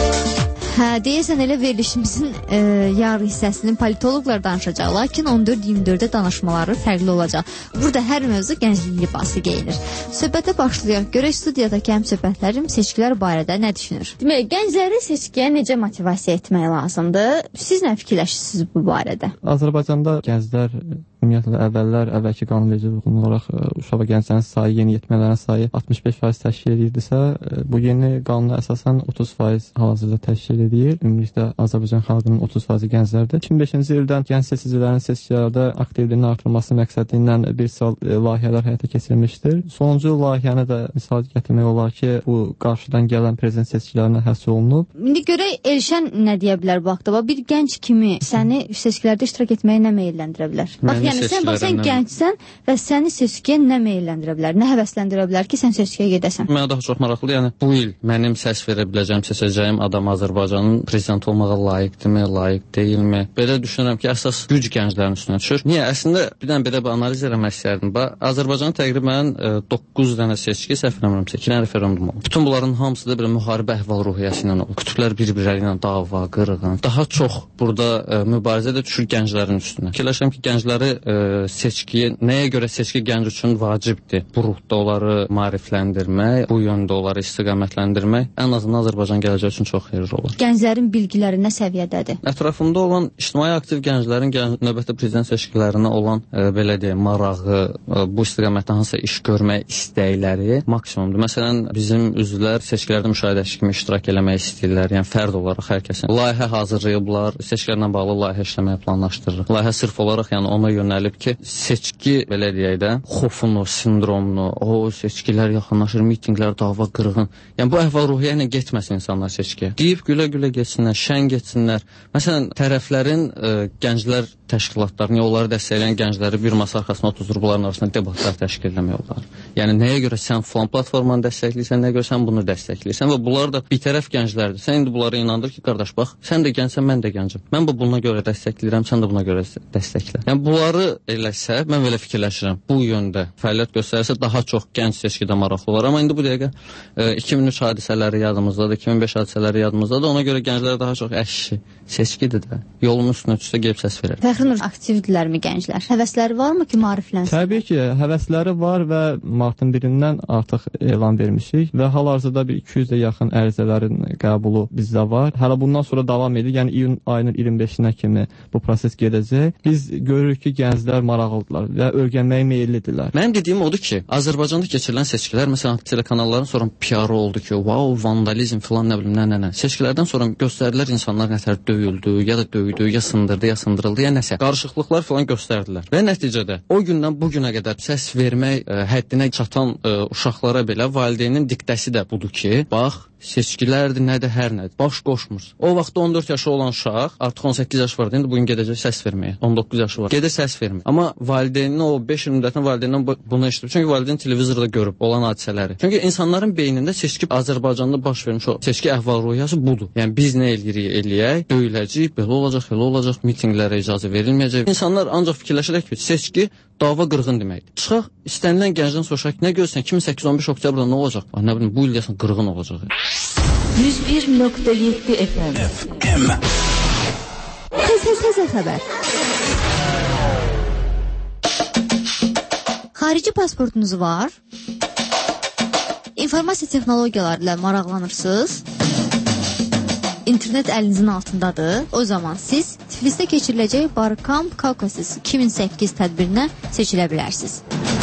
Speaker 21: Hə, deyəsən elə verilişimizin e, yarı hissəsinin politoloqlar danışacaq, lakin on dörd iyirmi dördə danışmaları fərqli olacaq. Burada hər mövzu gənclik libası geyinir. Söhbətə başlayaq. Görək studiyadakı həm söhbətlərim seçkilər barədə nə düşünür? Demək, gəncləri seçkiyə necə motivasiya etmək lazımdır? Siz nə fikirləşirsiniz bu barədə?
Speaker 22: Azərbaycanda gənclər ümumiyyətlə əvvəllər, əvvəlki qanunvericiliyə uyğun olaraq uşaq və gənclərin sayı, yeni yetmələrin sayı altmış beş faiz təşkil edirdisə, bu yeni qanuna əsasən otuz faiz hal-hazırda təşkil edir. Ümumilikdə Azərbaycan xalqının otuz faizi gənclərdir. iki min beşinci ildən gənc seçicilərin seçkilərdə aktivliyinin artırılması məqsədi ilə bir sıra layihələr həyata keçirilmişdir. Sonuncu layihəni də misal gətirmək olar ki, bu qarşıdan gələn prezident seçkilərinə həsr olunub.
Speaker 21: İndi görək Elşən nə deyə bilər bu haqda? Bir gənc kimi səni seçkilərdə iştirak etməyə nə meyləndirə bilər? Bax, yəni sən bax sən gəncsən və səni seçkiyə nə meyləndirə bilər, nə həvəsləndirə bilər ki, sən seçkiyə gedəsən?
Speaker 23: Mənə daha çox maraqlı, yəni bu il mənim səs verə biləcəyim, seçəcəyim adam Azərbaycanın prezident olmağa layiqdirmi, layiq deyilmi? Belə düşünürəm ki, əsas güc gənclərin üstünə düşür. Niyə? Əslində birdən belə bir analiz eləmək istərdim. Bax, Azərbaycanın təqribən doqquz dənə seçki, səhv eləmirəmsə, iki dənə referendum olub. Bütün bunların hamısı da bir müharibə əhval-ruhiyyəsi ilə olub. Qütblər bir-birləri ilə dava, qırğın. Daha çox burada ə, mübarizə də düşür gənclərin üstünə. Fikirləşirəm ki, gəncləri ə, seçkiyə, nəyə görə seçki gənc üçün vacibdir? Bu ruhda onları maarifləndirmək, bu yöndə onları istiqamətləndirmək ən azından Azərbaycan gələcəyi üçün çox xeyirli olur.
Speaker 21: Gənclərin bilgiləri nə səviyyədədir?
Speaker 23: Ətrafımda olan ictimai aktiv gənclərin gənc, növbəti prezident seçkilərinə olan ə, belə deyək, marağı, ə, bu istiqamətdə hansısa iş görmək istəkləri maksimumdur. Məsələn, bizim üzvlər seçkilərdə müşahidəçi kimi iştirak eləmək istəyirlər. Yəni fərd olaraq hər kəsin layihə hazırlayıblar, seçkilərlə bağlı layihə işləməyi planlaşdırır. Layihə sırf olaraq yəni ona yönəlib ki, seçki belə deyək də, xofunu, sindromunu, o seçkilər yaxınlaşır, mitinqlər, dava, qırğın. Yəni bu əhval-ruhiyyə ilə getməsin insanlar seçkiyə. Deyib gülə-gülə getsinlər, şən getsinlər. Məsələn, tərəflərin ə, gənclər təşkilatlarını, onları dəstəkləyən gəncləri bir masa arxasına otuzdurub bunların arasında debatlar təşkil etmək olar. Yəni nəyə görə sən falan platformanı dəstəkləyirsən, nəyə görə sən bunu dəstəkləyirsən və bunlar da bir tərəf gənclərdir. Sən indi bunlara inandır ki, qardaş bax, sən də gəncsən, mən də gəncəm. Mən bu buna görə dəstəkləyirəm, sən də buna görə dəstəklə. Yəni bunları eləsə, mən belə fikirləşirəm. Bu yöndə fəaliyyət göstərsə daha çox gənc seçkidə maraqlı olar. Amma indi bu dəqiqə e, iki min üç hadisələri yadımızdadır, iki min beş hadisələri yadımızdadır. Ona görə gənclər daha çox əşşi, seçkidir də. Yolun üstünə düşsə gəlib səs verər.
Speaker 21: Fəxrinur, aktivdirlərmi gənclər? Həvəsləri varmı ki, maariflənsin?
Speaker 22: Təbii ki, həvəsləri var və martın birindən artıq elan vermişik və hal-hazırda bir iki yüzə yaxın ərizələrin qəbulu bizdə var. Hələ bundan sonra davam edir. Yəni iyun ayının iyirmi beşinə kimi bu proses gedəcək. Biz görürük ki, gənclər maraqlıdırlar və öyrənməyə meyllidirlər.
Speaker 23: Mənim dediyim odur ki, Azərbaycanda keçirilən seçkilər, məsələn, telekanalların sonra P R oldu ki, wow, vandalizm filan nə bilim, nə nə nə. Seçkilərdən sonra göstərdilər insanlar nətər döyüldü, ya da döydü, ya sındırdı, ya sındırıldı, ya nəsə. Qarışıqlıqlar filan göstərdilər. Və nəticədə o gündən bu günə qədər səs vermək ə, həddinə çatan ə, uşaqlara belə valideynin diktəsi də budur ki, bax, seçkilərdir, nədir, hər nədir. Baş qoşmur. O vaxtda on dörd yaşı olan uşaq, artıq on səkkiz yaş vardı, indi bugün gedəcək səs verməyə. on doqquz yaşı var. Gedir səs vermir. Amma valideynin o beş il müddətinə valideyndən bunu eşitib. Çünki valideyn televizorda görüb olan hadisələri. Çünki insanların beynində seçki Azərbaycanda baş vermiş o seçki əhval-ruhiyyəsi budur. Yəni biz nə eləyirik, eləyək, döyüləcəyik, belə olacaq, elə olacaq, mitinqlərə icazə verilməyəcək. İnsanlar ancaq fikirləşirək ki, seçki dava qırğın deməkdir. Çıxaq istənilən gəncdən soruşaq ki, nə görürsən iki min səkkiz yüz on beş oktyabrda nə olacaq? Nə bilim, bu il deyəsən qırğın olacaq.
Speaker 21: yüz bir nöqtə yeddi F M. Təzə xəbər. Xarici pasportunuz var? İnformasiya texnologiyaları ilə maraqlanırsınız? İnternet əlinizin altındadır. O zaman siz Tiflisdə keçiriləcək Barcamp Caucasus iki min səkkiz tədbirinə seçilə bilərsiniz.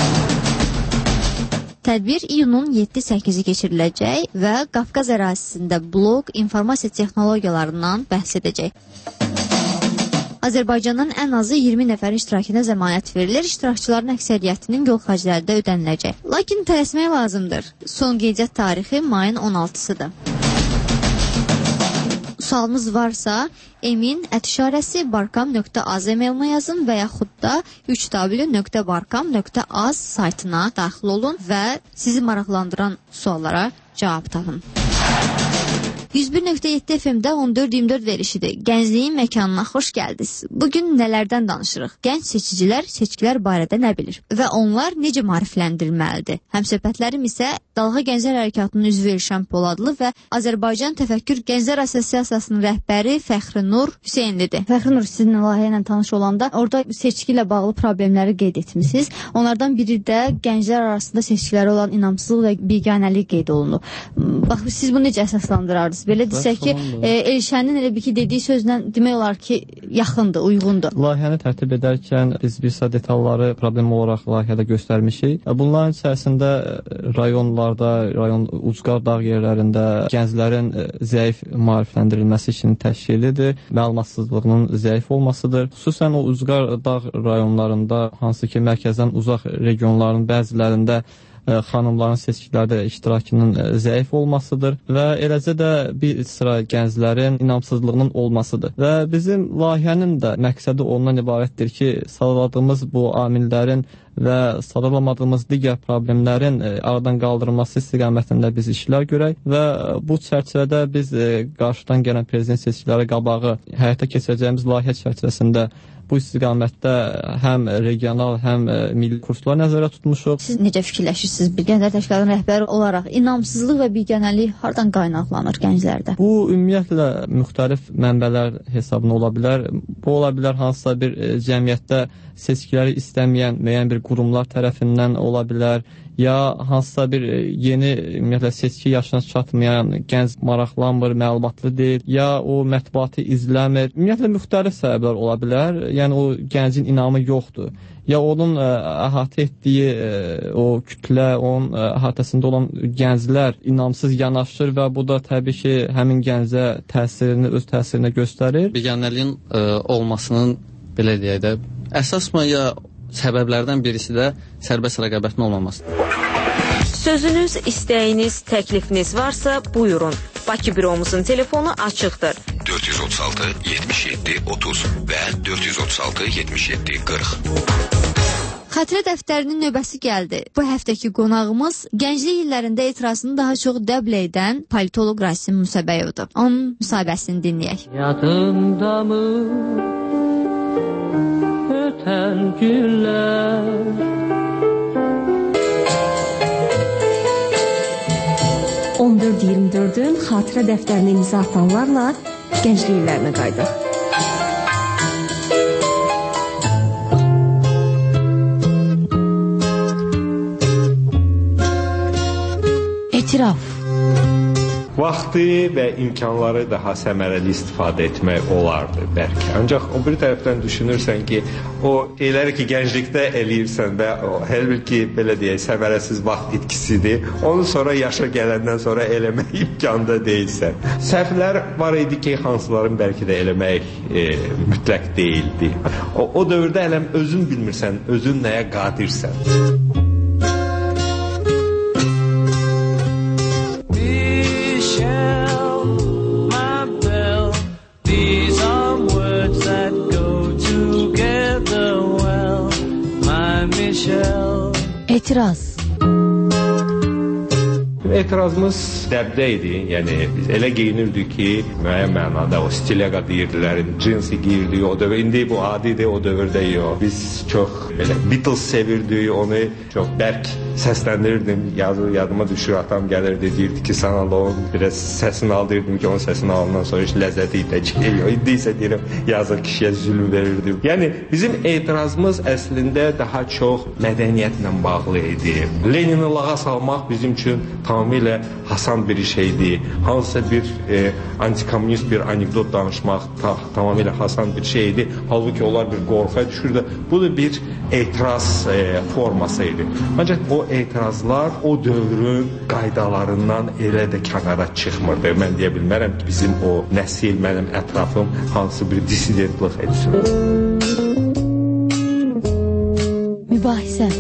Speaker 21: Tədbir iyunun yeddi səkkizi keçiriləcək və Qafqaz ərazisində blok informasiya texnologiyalarından bəhs edəcək. Azərbaycandan ən azı iyirmi nəfərin iştirakına zəmanət verilir. İştirakçıların əksəriyyətinin yol xərcləri də ödəniləcək. Lakin tələsmək lazımdır. Son qeydiyyat tarixi mayın on altısıdır. Sualınız varsa emin ətişarəsi barcam nöqtə az e-mailına yazın və yaxud da üç w nöqtə barcam nöqtə az saytına daxil olun və sizi maraqlandıran suallara cavab tapın. yüz bir nöqtə yeddi F M-də on dörd iyirmi dörd verişidir. Gəncliyin məkanına xoş gəldiniz. Bugün nələrdən danışırıq? Gənc seçicilər seçkilər barədə nə bilir? Və onlar necə maarifləndirilməlidir? Həmsöhbətlərim isə Dalğa Gənclər Hərəkatının üzvü Elşən Poladlı və Azərbaycan Təfəkkür Gənclər Assosiasiyasının rəhbəri Fəxri Nur Hüseynlidir. Fəxri Nur, sizinlə layihə ilə tanış olanda orada seçki ilə bağlı problemləri qeyd etmisiniz. Onlardan biri də gənclər arasında seçkilərə olan inamsızlıq və biganəlik qeyd olundu. Bax, siz bunu necə əsaslandırardınız? Belə desək ki, e, Elşənin elə bir ki dediyi sözlə demək olar ki, yaxındır, uyğundur.
Speaker 22: Layihəni tərtib edərkən biz bir sıra detalları problem olaraq layihədə göstərmişik. Bunların içərisində rayonlarda, rayon ucqar dağ yerlərində gənclərin zəif maarifləndirilməsi için təşkilidir, məlumatsızlığının zəif olmasıdır. Xüsusən o ucqar dağ rayonlarında, hansı ki mərkəzdən uzaq regionların bəzilərində xanımların seçkilərdə iştirakının zəif olmasıdır və eləcə də bir sıra gənclərin inamsızlığının olmasıdır. Və bizim layihənin də məqsədi ondan ibarətdir ki, sadaladığımız bu amillərin və sadalamadığımız digər problemlərin aradan qaldırılması istiqamətində biz işlər görək və bu çərçivədə biz qarşıdan gələn prezident seçkiləri qabağı həyata keçirəcəyimiz layihə çərçivəsində bu istiqamətdə həm regional, həm milli kurslar nəzərə tutmuşuq.
Speaker 21: Siz necə fikirləşirsiniz? Bir gənclər təşkilatının rəhbəri olaraq inamsızlıq və biganəlik hardan qaynaqlanır gənclərdə?
Speaker 22: Bu ümumiyyətlə müxtəlif mənbələr hesabına ola bilər. Bu ola bilər hansısa bir cəmiyyətdə seçkiləri istəməyən müəyyən bir qurumlar tərəfindən ola bilər. Ya hansısa bir yeni ümumiyyətlə seçki yaşına çatmayan gənc maraqlanmır, məlumatlı deyil, ya o mətbuatı izləmir. Ümumiyyətlə müxtəlif səbəblər ola bilər. Yəni o gəncin inamı yoxdur. Ya onun ə, əhatə etdiyi ə, o kütlə, onun ə, əhatəsində olan gənclər inamsız yanaşır və bu da təbii ki, həmin gəncə təsirini, öz təsirini göstərir.
Speaker 23: Biganəliyin ə, olmasının, belə deyək də, əsas mı ya səbəblərdən birisi də sərbəst rəqabətin olmamasıdır.
Speaker 5: Sözünüz, istəyiniz, təklifiniz varsa buyurun. Bakı büromuzun telefonu açıqdır.
Speaker 18: dörd yüz otuz altı yetmiş yeddi otuz və dörd yüz otuz altı yetmiş yeddi qırx.
Speaker 21: Xatirə dəftərinin növbəsi gəldi. Bu həftəki qonağımız gənclik illərində etirazını daha çox dəblə edən politoloq Rasim Musabəyevdir. Onun müsahibəsini dinləyək.
Speaker 6: Yadımdamı ötən günlər
Speaker 8: on dörd iyirmi dördün xatirə dəftərini imza atanlarla gənclik illərinə qaydıq. Etiraf.
Speaker 24: Vaxtı və imkanları daha səmərəli istifadə etmək olardı bəlkə. Ancaq o bir tərəfdən düşünürsən ki, o eləri ki, gənclikdə eləyirsən və hər ki, belə deyək, səmərəsiz vaxt itkisidir. Onu sonra yaşa gələndən sonra eləmək imkanda deyilsən. Səhvlər var idi ki, hansıların bəlkə də eləmək e, mütləq deyildi. O, o dövrdə hələm özün bilmirsən, özün nəyə qadirsən.
Speaker 8: Etiraz.
Speaker 24: Etirazımız dəbdə idi. Yəni biz elə geyinirdik ki, müəyyən mənada o stilega deyirdilər, cinsi giyirdik o dövr. İndi bu adidir, o dövrdə yox. Biz çox belə Beatles sevirdik, onu çox bərk səsləndirirdim. Yazı yadıma düşür, atam gəlirdi, deyirdi ki, sana onun biraz səsini al, deyirdim ki, onun səsini alandan sonra heç ləzzəti itəcək. İndi isə deyirəm, yazıq kişiyə zülm verirdim. Yəni bizim etirazımız əslində daha çox mədəniyyətlə bağlı idi. Lenini lağa salmaq bizim üçün tamamilə hasan bir şeydi. Hansısa bir e, antikomünist bir anekdot danışmaq ta, tamamilə hasan bir şeydi. Halbuki onlar bir qorxuya düşürdü. Bu da bir etiraz e, forması idi. Ancaq o etirazlar o dövrün qaydalarından elə də kənara çıxmırdı. Mən deyə bilmərəm ki, bizim o nəsil, mənim ətrafım hansı bir dissidentlıq etsin.
Speaker 21: Mübahisə.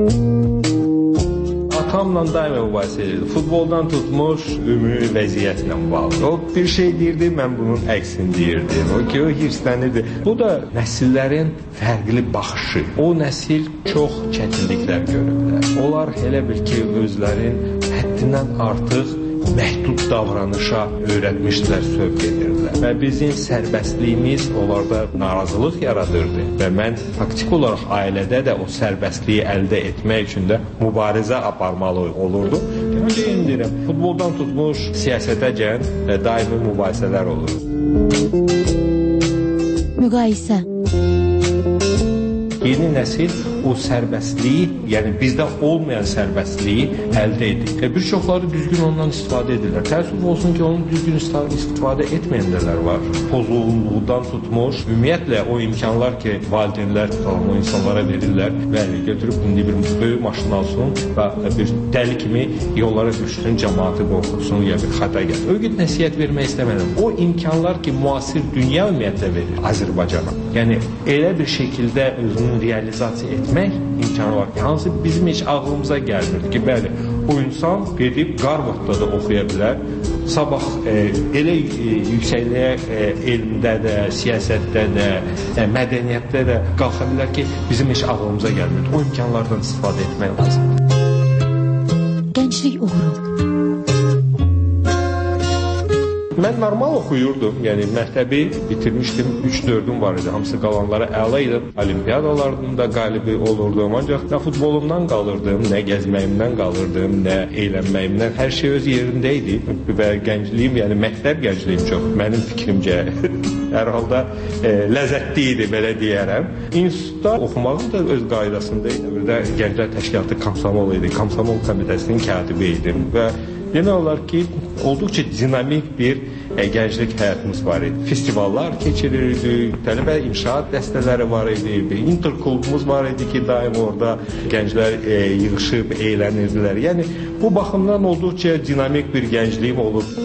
Speaker 24: Atamla daima mübahisə edirdi. Futboldan tutmuş ümumi vəziyyətlə bağlı. O bir şey deyirdi, mən bunun əksini deyirdim. O ki, o hirslənirdi. Bu da nəsillərin fərqli baxışı. O nəsil çox çətinliklər görüblər. Onlar elə bil ki, özlərin həddindən artıq məhdud davranışa öyrətmişdilər, sövq edirdilər. Və bizim sərbəstliyimiz onlarda narazılıq yaradırdı. Və mən faktik olaraq ailədə də o sərbəstliyi əldə etmək üçün də mübarizə aparmalı olurdu. Öncə indirəm, futboldan tutmuş siyasətəcən daimi mübahisələr olur.
Speaker 21: Müqayisə.
Speaker 24: Yeni nəsil o sərbəstliyi, yəni bizdə olmayan sərbəstliyi əldə edir. E, bir çoxları düzgün ondan istifadə edirlər. Təəssüf olsun ki, onun düzgün istifadə etməyənlər var. Pozğunluqdan tutmuş, ümumiyyətlə o imkanlar ki, valideynlər tutalım, o insanlara verirlər və götürüb indi bir böyük maşın alsın və bir dəli kimi yollara düşsün, cəmaatı qorxutsun, ya bir xəta gəlir. Ögüd nəsiyyət vermək istəmədim. O imkanlar ki, müasir dünya ümumiyyətlə verir Azərbaycana. Yəni, elə bir şəkildə özünün realizasiya etmək imkanı var ki, hansı bizim heç ağlımıza gəlmirdi ki, bəli, o insan gedib Qarvardda da oxuya bilər, sabah e, elə e, yüksəkliyə e, elmdə də, siyasətdə də, e, mədəniyyətdə də qalxa bilər ki, bizim heç ağlımıza gəlmirdi. O imkanlardan istifadə etmək lazımdır.
Speaker 21: Gənclik uğuru.
Speaker 24: Mən normal oxuyurdum, yəni məktəbi bitirmişdim, üç dördüm var idi, hamısı qalanlara əla idi, olimpiyadalardan da qalibi olurdum, ancaq nə futbolumdan qalırdım, nə gəzməyimdən qalırdım, nə eylənməyimdən, hər şey öz yerində idi və gəncliyim, yəni məktəb gəncliyim çox, mənim fikrimcə hər halda e, ləzzətli idi, belə deyərəm. İnstitutda oxumağım da öz qaydasında idi, bir də Gənclər Təşkilatı Komsomol idi, Komsomol komitəsinin katibi idim və demək olar ki, olduqca dinamik bir e, gənclik həyatımız var idi. Festivallar keçirirdi, tələbə inşaat dəstələri var idi, bir interklubumuz var idi ki, daim orada gənclər e, yığışıb, eğlənirdilər. Yəni, bu baxımdan olduqca dinamik bir gəncliyim olub.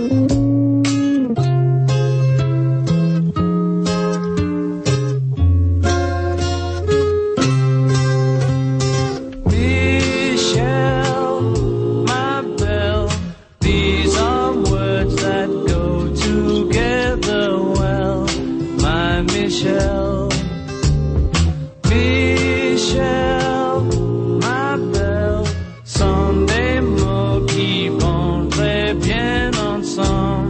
Speaker 9: Someday more keep on très bien ensemble.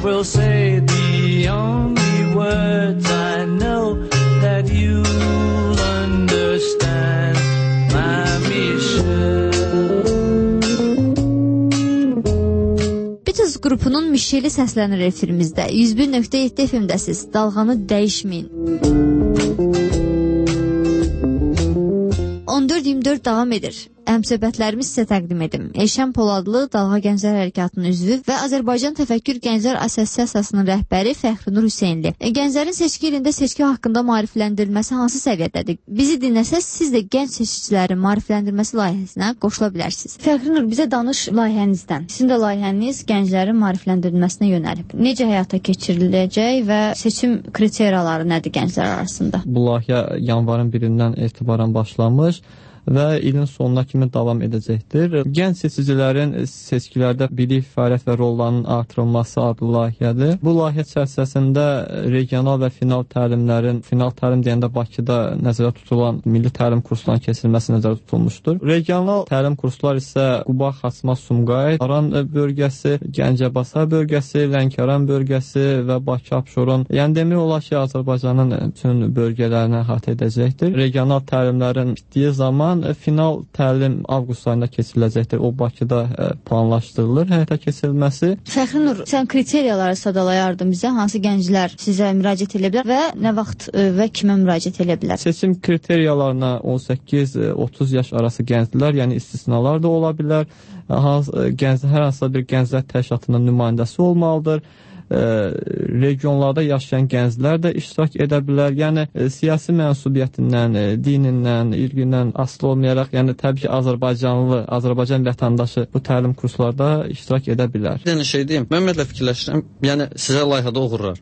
Speaker 6: will say the only words I know that you'll understand, my Michelle.
Speaker 21: Beatles qrupunun Michel'i səslənir efirimizdə. yüz bir nöqtə yeddi F M-dəsiz. Dalğanı dəyişməyin. on dörd iyirmi dörd davam edir. Həmsöhbətlərimiz sizə təqdim edim. Elşən Poladlı, Dalğa Gənclər Hərəkatının üzvü və Azərbaycan Təfəkkür Gənclər Assosiasiyasının rəhbəri Fəxrinur Hüseynli. Gənclərin seçki ilində seçki haqqında maarifləndirilməsi hansı səviyyədədir? Bizi dinləsəz, siz də gənc seçicilərin maarifləndirməsi layihəsinə qoşula bilərsiniz. Fəxrinur, bizə danış layihənizdən. Sizin də layihəniz gənclərin maarifləndirilməsinə yönəlib. Necə həyata keçiriləcək və seçim kriteriyaları nədir gənclər arasında?
Speaker 22: Bu layihə yanvarın birindən etibarən başlamış və ilin sonuna kimi davam edəcəkdir. Gənc seçicilərin seçkilərdə bilik, fəaliyyət və rollarının artırılması adlı layihədir. Bu layihə çərçivəsində regional və final təlimlərin, final təlim deyəndə Bakıda nəzərdə tutulan milli təlim kurslarının keçirilməsi nəzərdə tutulmuşdur. Regional təlim kurslar isə Quba, Xaçma, Sumqayıt, Aran bölgəsi, Gəncəbasa bölgəsi, Lənkəran bölgəsi və Bakı, Abşeron, yəni demək olar ki, Azərbaycanın bütün bölgələrini əhatə edəcəkdir. Regional təlimlərin bitdiyi zaman final təlim avqust ayında keçiriləcəkdir. O Bakıda planlaşdırılır həyata keçirilməsi.
Speaker 21: Fəxrinur, sən kriteriyaları sadalayardın bizə, hansı gənclər sizə müraciət edə bilər və nə vaxt və kimə müraciət edə bilər?
Speaker 22: Seçim kriteriyalarına on səkkiz otuz yaş arası gənclər, yəni istisnalar da ola bilər. Gənclər, hər hansısa bir gənclər təşkilatının nümayəndəsi olmalıdır. E, regionlarda yaşayan gənclər də iştirak edə bilər. Yəni e, siyasi mənsubiyyətindən, e, dinindən, irqindən asılı olmayaraq, yəni təbii ki, Azərbaycanlı, Azərbaycan vətəndaşı bu təlim kurslarda iştirak edə bilər.
Speaker 23: Bir dənə şey deyim, mən ümumiyyətlə fikirləşirəm, yəni sizə layihədə uğurlar.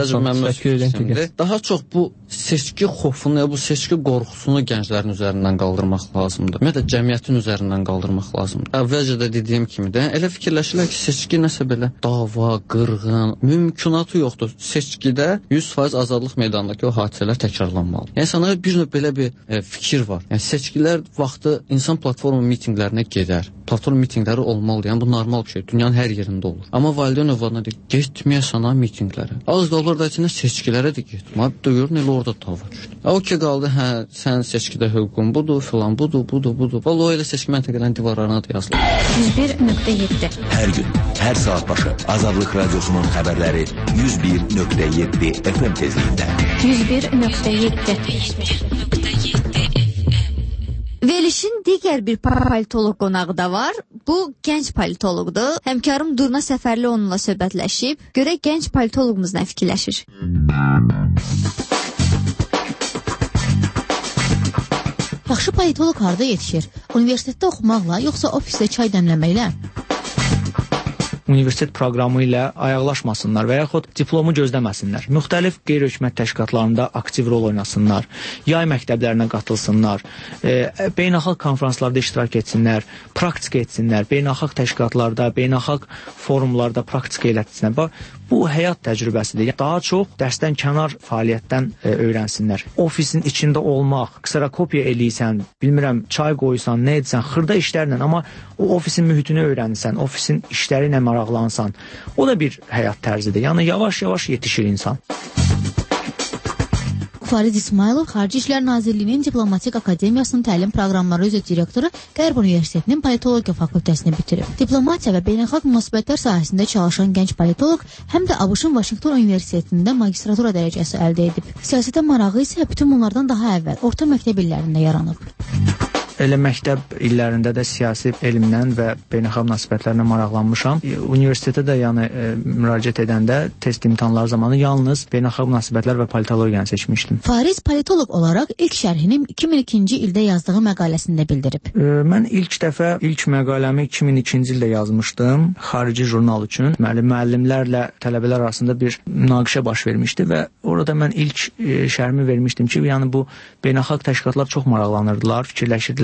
Speaker 23: Daha çox bu seçki xofunu, bu seçki qorxusunu gənclərin üzərindən qaldırmaq lazımdır. Ümumiyyətlə cəmiyyətin üzərindən qaldırmaq lazımdır. Əvvəlcə də dediyim kimi də elə fikirləşirlər ki, seçki nəsə belə dava, qırğın, mümkünatı yoxdur. Seçkidə yüz faiz azadlıq meydanındakı o hadisələr təkrarlanmalı. Yəni insanlara bir növ belə bir e, fikir var. Yəni seçkilər vaxtı insan platforma mitinqlərinə gedər. Platform mitinqləri olmalıdır. Yəni bu normal bir şey. Dünyanın hər yerində olur. Amma valideyn övladına deyir, getməyəsən ha mitinqlərə. Az qalır da içində seçkilərə də getmə. Duyurun elə orada tava düşdü. O ki qaldı, hə, sən seçkidə hüququn budur, filan budur, budur, budur. Valla o elə seçki məntəqələrin divarlarına da yazılır.
Speaker 1: yüz bir nöqtə yeddi.
Speaker 18: Hər gün, hər saat başı Azadlıq Radiosunun xəbərləri yüz bir nöqtə yeddi F M tezliyində.
Speaker 1: yüz bir nöqtə yeddi.
Speaker 21: Verilişin digər bir politoloq qonağı da var. Bu gənc politoloqdur. Həmkarım Durna Səfərli onunla söhbətləşib. Görək gənc politoloqumuz nə fikirləşir.
Speaker 9: Yaxşı politoloq harda yetişir? Universitetdə oxumaqla, yoxsa ofisdə çay dəmləməklə?
Speaker 10: Universitet proqramı ilə ayaqlaşmasınlar və yaxud diplomu gözləməsinlər. Müxtəlif qeyri-hökumət təşkilatlarında aktiv rol oynasınlar, yay məktəblərinə qatılsınlar, e, beynəlxalq konferanslarda iştirak etsinlər, praktika etsinlər, beynəlxalq təşkilatlarda, beynəlxalq forumlarda praktika elətsinlər. Bu həyat təcrübəsidir. Daha çox dərsdən kənar fəaliyyətdən e, öyrənsinlər. Ofisin içində olmaq, kserakopiya eləyirsən, bilmirəm, çay qoysan, nə etsən, xırda işlərlə, amma o ofisin mühitini öyrənirsən, ofisin işləri ilə maraqlansan, o da bir həyat tərzidir. Yəni yavaş-yavaş yetişir insan.
Speaker 9: Farid İsmailov Xarici İşlər Nazirliyinin Diplomatik Akademiyasının təlim proqramları üzrə direktoru, Qərb Universitetinin Politologiya fakültəsini bitirib. Diplomatiya və beynəlxalq münasibətlər sahəsində çalışan gənc politoloq həm də ABŞ-ın Vaşinqton Universitetində magistratura dərəcəsi əldə edib. Siyasətə marağı isə bütün bunlardan daha əvvəl orta məktəb illərində yaranıb.
Speaker 10: Elə məktəb illərində də siyasi elmdən və beynəlxalq münasibətlərlə maraqlanmışam. Universitetə də yəni e, müraciət edəndə test imtahanları zamanı yalnız beynəlxalq münasibətlər və politologiyanı seçmişdim.
Speaker 9: Fariz politoloq olaraq ilk şərhini iki min ikinci ildə yazdığı məqaləsində bildirib.
Speaker 10: E, mən ilk dəfə ilk məqaləmi iki min ikinci ildə yazmışdım xarici jurnal üçün. Deməli müəllimlərlə tələbələr arasında bir münaqişə baş vermişdi və orada mən ilk e, şərhimi vermişdim ki, yəni bu beynəlxalq təşkilatlar çox maraqlanırdılar, fikirləşirdilər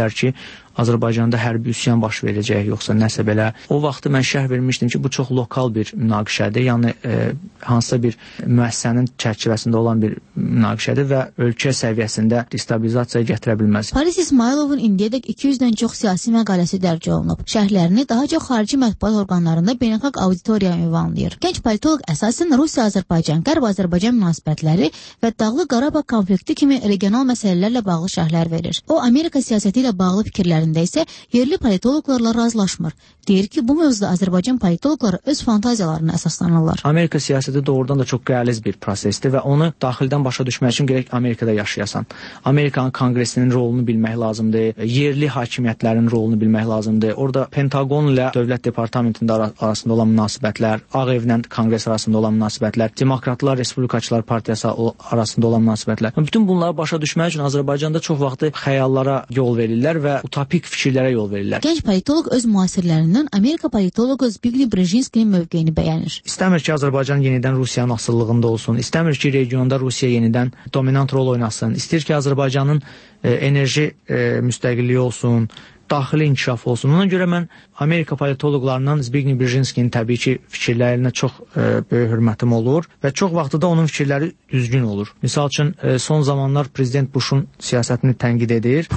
Speaker 10: düşünürdülər ki, Azərbaycanda hərbi üsyan baş verəcək, yoxsa nəsə belə. O vaxtı mən şərh vermişdim ki, bu çox lokal bir münaqişədir. Yəni e, hansısa bir müəssisənin çərçivəsində olan bir münaqişədir və ölkə səviyyəsində destabilizasiyaya gətirə bilməz.
Speaker 9: Faris İsmayılovun indiyədək iki yüzdən çox siyasi məqaləsi dərc olunub. Şərhlərini daha çox xarici mətbuat orqanlarında beynəlxalq auditoriya ünvanlayır. Gənc politoloq əsasən Rusiya-Azərbaycan, Qərb-Azərbaycan münasibətləri və Dağlıq Qarabağ konflikti kimi regional məsələlərlə bağlı şərhlər verir. O, Amerika siyasəti ilə bağlı fikirlər isə yerli politoloqlarla razılaşmır. Deyir ki, bu mövzuda Azərbaycan politoloqları öz fantaziyalarına əsaslanırlar.
Speaker 10: Amerika siyasəti doğrudan da çox qəliz bir prosesdir və onu daxildən başa düşmək üçün gərək Amerikada yaşayasan. Amerikanın konqresinin rolunu bilmək lazımdır, yerli hakimiyyətlərin rolunu bilmək lazımdır. Orada Pentagon ilə Dövlət Departamentində arasında olan münasibətlər, Ağ Evlə Konqres arasında olan münasibətlər, Demokratlar, Respublikaçılar Partiyası arasında olan münasibətlər. Bütün bunları başa düşmək üçün Azərbaycanda çox vaxtı xəyallara yol verirlər və utopik fikirlərə yol verirlər.
Speaker 9: Gənc politoloq öz müasirlərindən Amerika politoloqu Zbigniew Brzezinskinin mövqeyini bəyənir.
Speaker 10: İstəmir ki, Azərbaycan yenidən Rusiyanın asıllığında olsun. İstəmir ki, regionda Rusiya yenidən dominant rol oynasın. İstəyir ki, Azərbaycanın e, enerji e, müstəqilliyi olsun, daxili inkişaf olsun. Ona görə mən Amerika politoloqlarından Zbigniew Brzezinskinin təbii ki, fikirlərinə çox e, böyük hörmətim olur və çox vaxtı da onun fikirləri düzgün olur. Misal üçün, e, son zamanlar Prezident Bush'un siyasətini tənqid edir.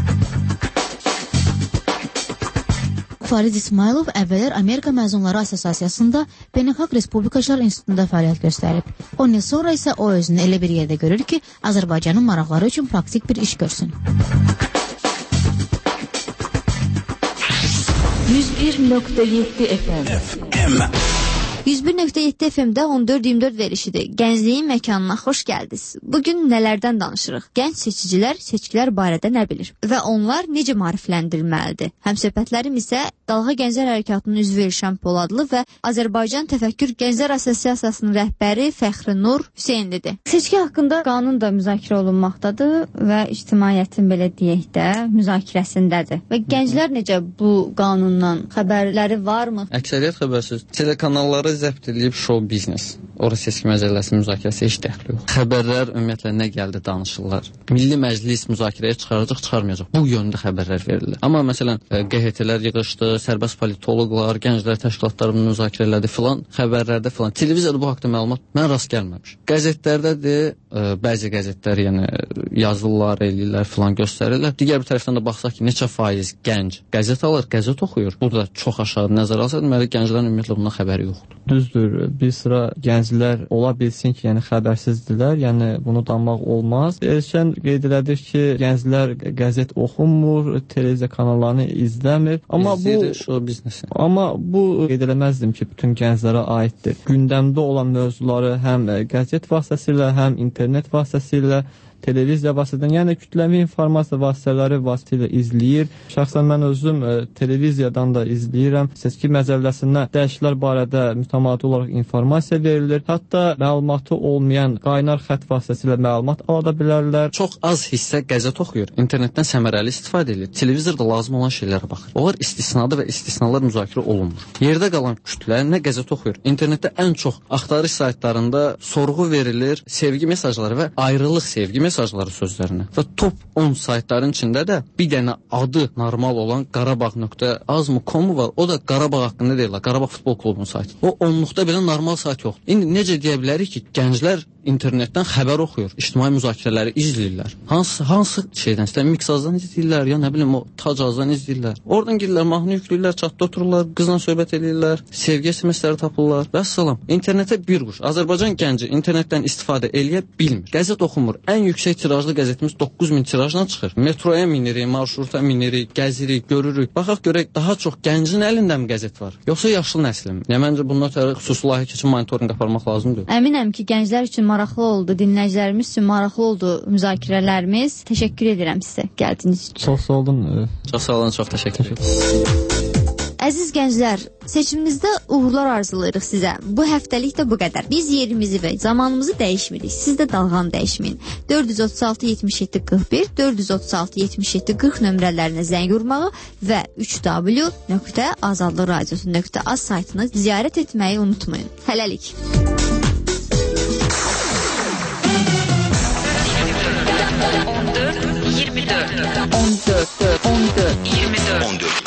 Speaker 9: Faris İsmayılov əvvəllər Amerika Məzunları Assosiasiyasında Beynəlxalq Respublikaçılar İnstitutunda fəaliyyət göstərib. on il sonra isə o özünü elə bir yerdə görür ki, Azərbaycanın maraqları üçün praktik bir iş görsün.
Speaker 21: yüz bir nöqtə yeddi F M yüz bir nöqtə yeddi F M-də on dörd iyirmi dörd verişidir. Gəncliyin məkanına xoş gəldiniz. Bugün nələrdən danışırıq? Gənc seçicilər seçkilər barədə nə bilir? Və onlar necə maarifləndirilməlidir? Həmsöhbətlərim isə Dalğa Gənclər Hərəkatının üzvü Elşən Poladlı və Azərbaycan Təfəkkür Gənclər Assosiasiyasının rəhbəri Fəxri Nur Hüseynlidir. Seçki haqqında qanun da müzakirə olunmaqdadır və ictimaiyyətin belə deyək də müzakirəsindədir. Və gənclər necə bu qanundan xəbərləri varmı?
Speaker 23: Əksəriyyət xəbərsiz. Telekanalları zəbt edilib show biznes. Ora seçki məcəlləsinin müzakirəsi heç dəxli yox. Xəbərlər ümumiyyətlə nə gəldi danışırlar. Milli Məclis müzakirəyə çıxaracaq, çıxarmayacaq. Bu yöndə xəbərlər verilir. Amma məsələn, Q H T-lər yığışdı, sərbəst politoloqlar, gənclər təşkilatları bunu müzakirə elədi filan, xəbərlərdə filan. Televiziyada bu haqqda məlumat mən rast gəlməmişəm. Qəzetlərdədir, bəzi qəzetlər yəni yazırlar, eləyirlər filan, göstərirlər. Digər bir tərəfdən də baxsaq ki, neçə faiz gənc qəzet alır, qəzet oxuyur. Bu da çox aşağı nəzərə alsa, deməli gənclərin ümumiyyətlə bundan xəbəri yoxdur.
Speaker 22: Düzdür, bir sıra gənclər ola bilsin ki, yəni xəbərsizdirlər, yəni bunu danmaq olmaz. Elşən qeyd elədi ki, gənclər qəzet oxumur, televiziya kanallarını izləmir. Amma
Speaker 23: İzləyir,
Speaker 22: bu
Speaker 23: show biznesi.
Speaker 22: Amma bu qeyd eləməzdim ki, bütün gənclərə aiddir. Gündəmdə olan mövzuları həm qəzet vasitəsilə, həm internet vasitəsilə, televiziya vasitəsilə, yəni kütləvi informasiya vasitələri vasitəsilə izləyir. Şəxsən mən özüm e, televiziyadan da izləyirəm. Seçki məcəlləsində dəyişikliklər barədə mütəmadi olaraq informasiya verilir. Hətta məlumatı olmayan qaynar xətt vasitəsilə məlumat ala bilərlər.
Speaker 23: Çox az hissə qəzet oxuyur. İnternetdən səmərəli istifadə edir. Televizorda lazım olan şeylərə baxır. Onlar istisnadır və istisnalar müzakirə olunmur. Yerdə qalan kütlə nə qəzet oxuyur. İnternetdə ən çox axtarış saytlarında sorğu verilir, sevgi mesajları və ayrılıq sevgi mesajları sözlərinə. Və top on saytların içində də bir dənə adı normal olan qarabağ nöqtə az mı komu var. O da Qarabağ haqqında deyirlər. Qarabağ futbol klubunun saytı. O onluqda belə normal sayt yoxdur. İndi necə deyə bilərik ki, gənclər internetdən xəbər oxuyur, ictimai müzakirələri izləyirlər. Hansı hansı şeydən, istəyir Miksazdan izləyirlər, ya nə bilim o Tacazdan izləyirlər. Oradan girirlər, mahnı yükləyirlər, çatda otururlar, qızla söhbət edirlər, sevgi S M S-ləri tapırlar. Və salam. İnternetə bir quş. Azərbaycan gənci internetdən istifadə eləyə bilmir. Qəzet oxumur. Ən yüksək tirajlı qəzetimiz doqquz min tirajla çıxır. Metroya minirik, marşruta minirik, gəzirik, görürük. Baxaq görək daha çox gəncin əlində mi qəzet var, yoxsa yaşlı nəslin? Yəni məncə bundan ötürü xüsusi layihə keçin monitorinq aparmaq lazımdır.
Speaker 21: Əminəm ki, gənclər üçün maraqlı oldu, dinləyicilərimiz üçün maraqlı oldu müzakirələrimiz. Təşəkkür edirəm sizə gəldiyiniz üçün.
Speaker 22: Çox sağ olun.
Speaker 23: Çox sağ olun, çox təşəkkür edirəm.
Speaker 21: Əziz gənclər, seçimimizdə uğurlar arzulayırıq sizə. Bu həftəlik də bu qədər. Biz yerimizi və zamanımızı dəyişmirik. Siz də dalğanı dəyişməyin. dörd yüz otuz altı yetmiş yeddi qırx bir, dörd yüz otuz altı yetmiş yeddi qırx nömrələrinə zəng vurmağı və üç w nöqtə azadlıq radiosu nöqtə az saytını ziyarət etməyi unutmayın. Hələlik.
Speaker 20: on dörd iyirmi dörd on dörd on dörd
Speaker 18: on dörd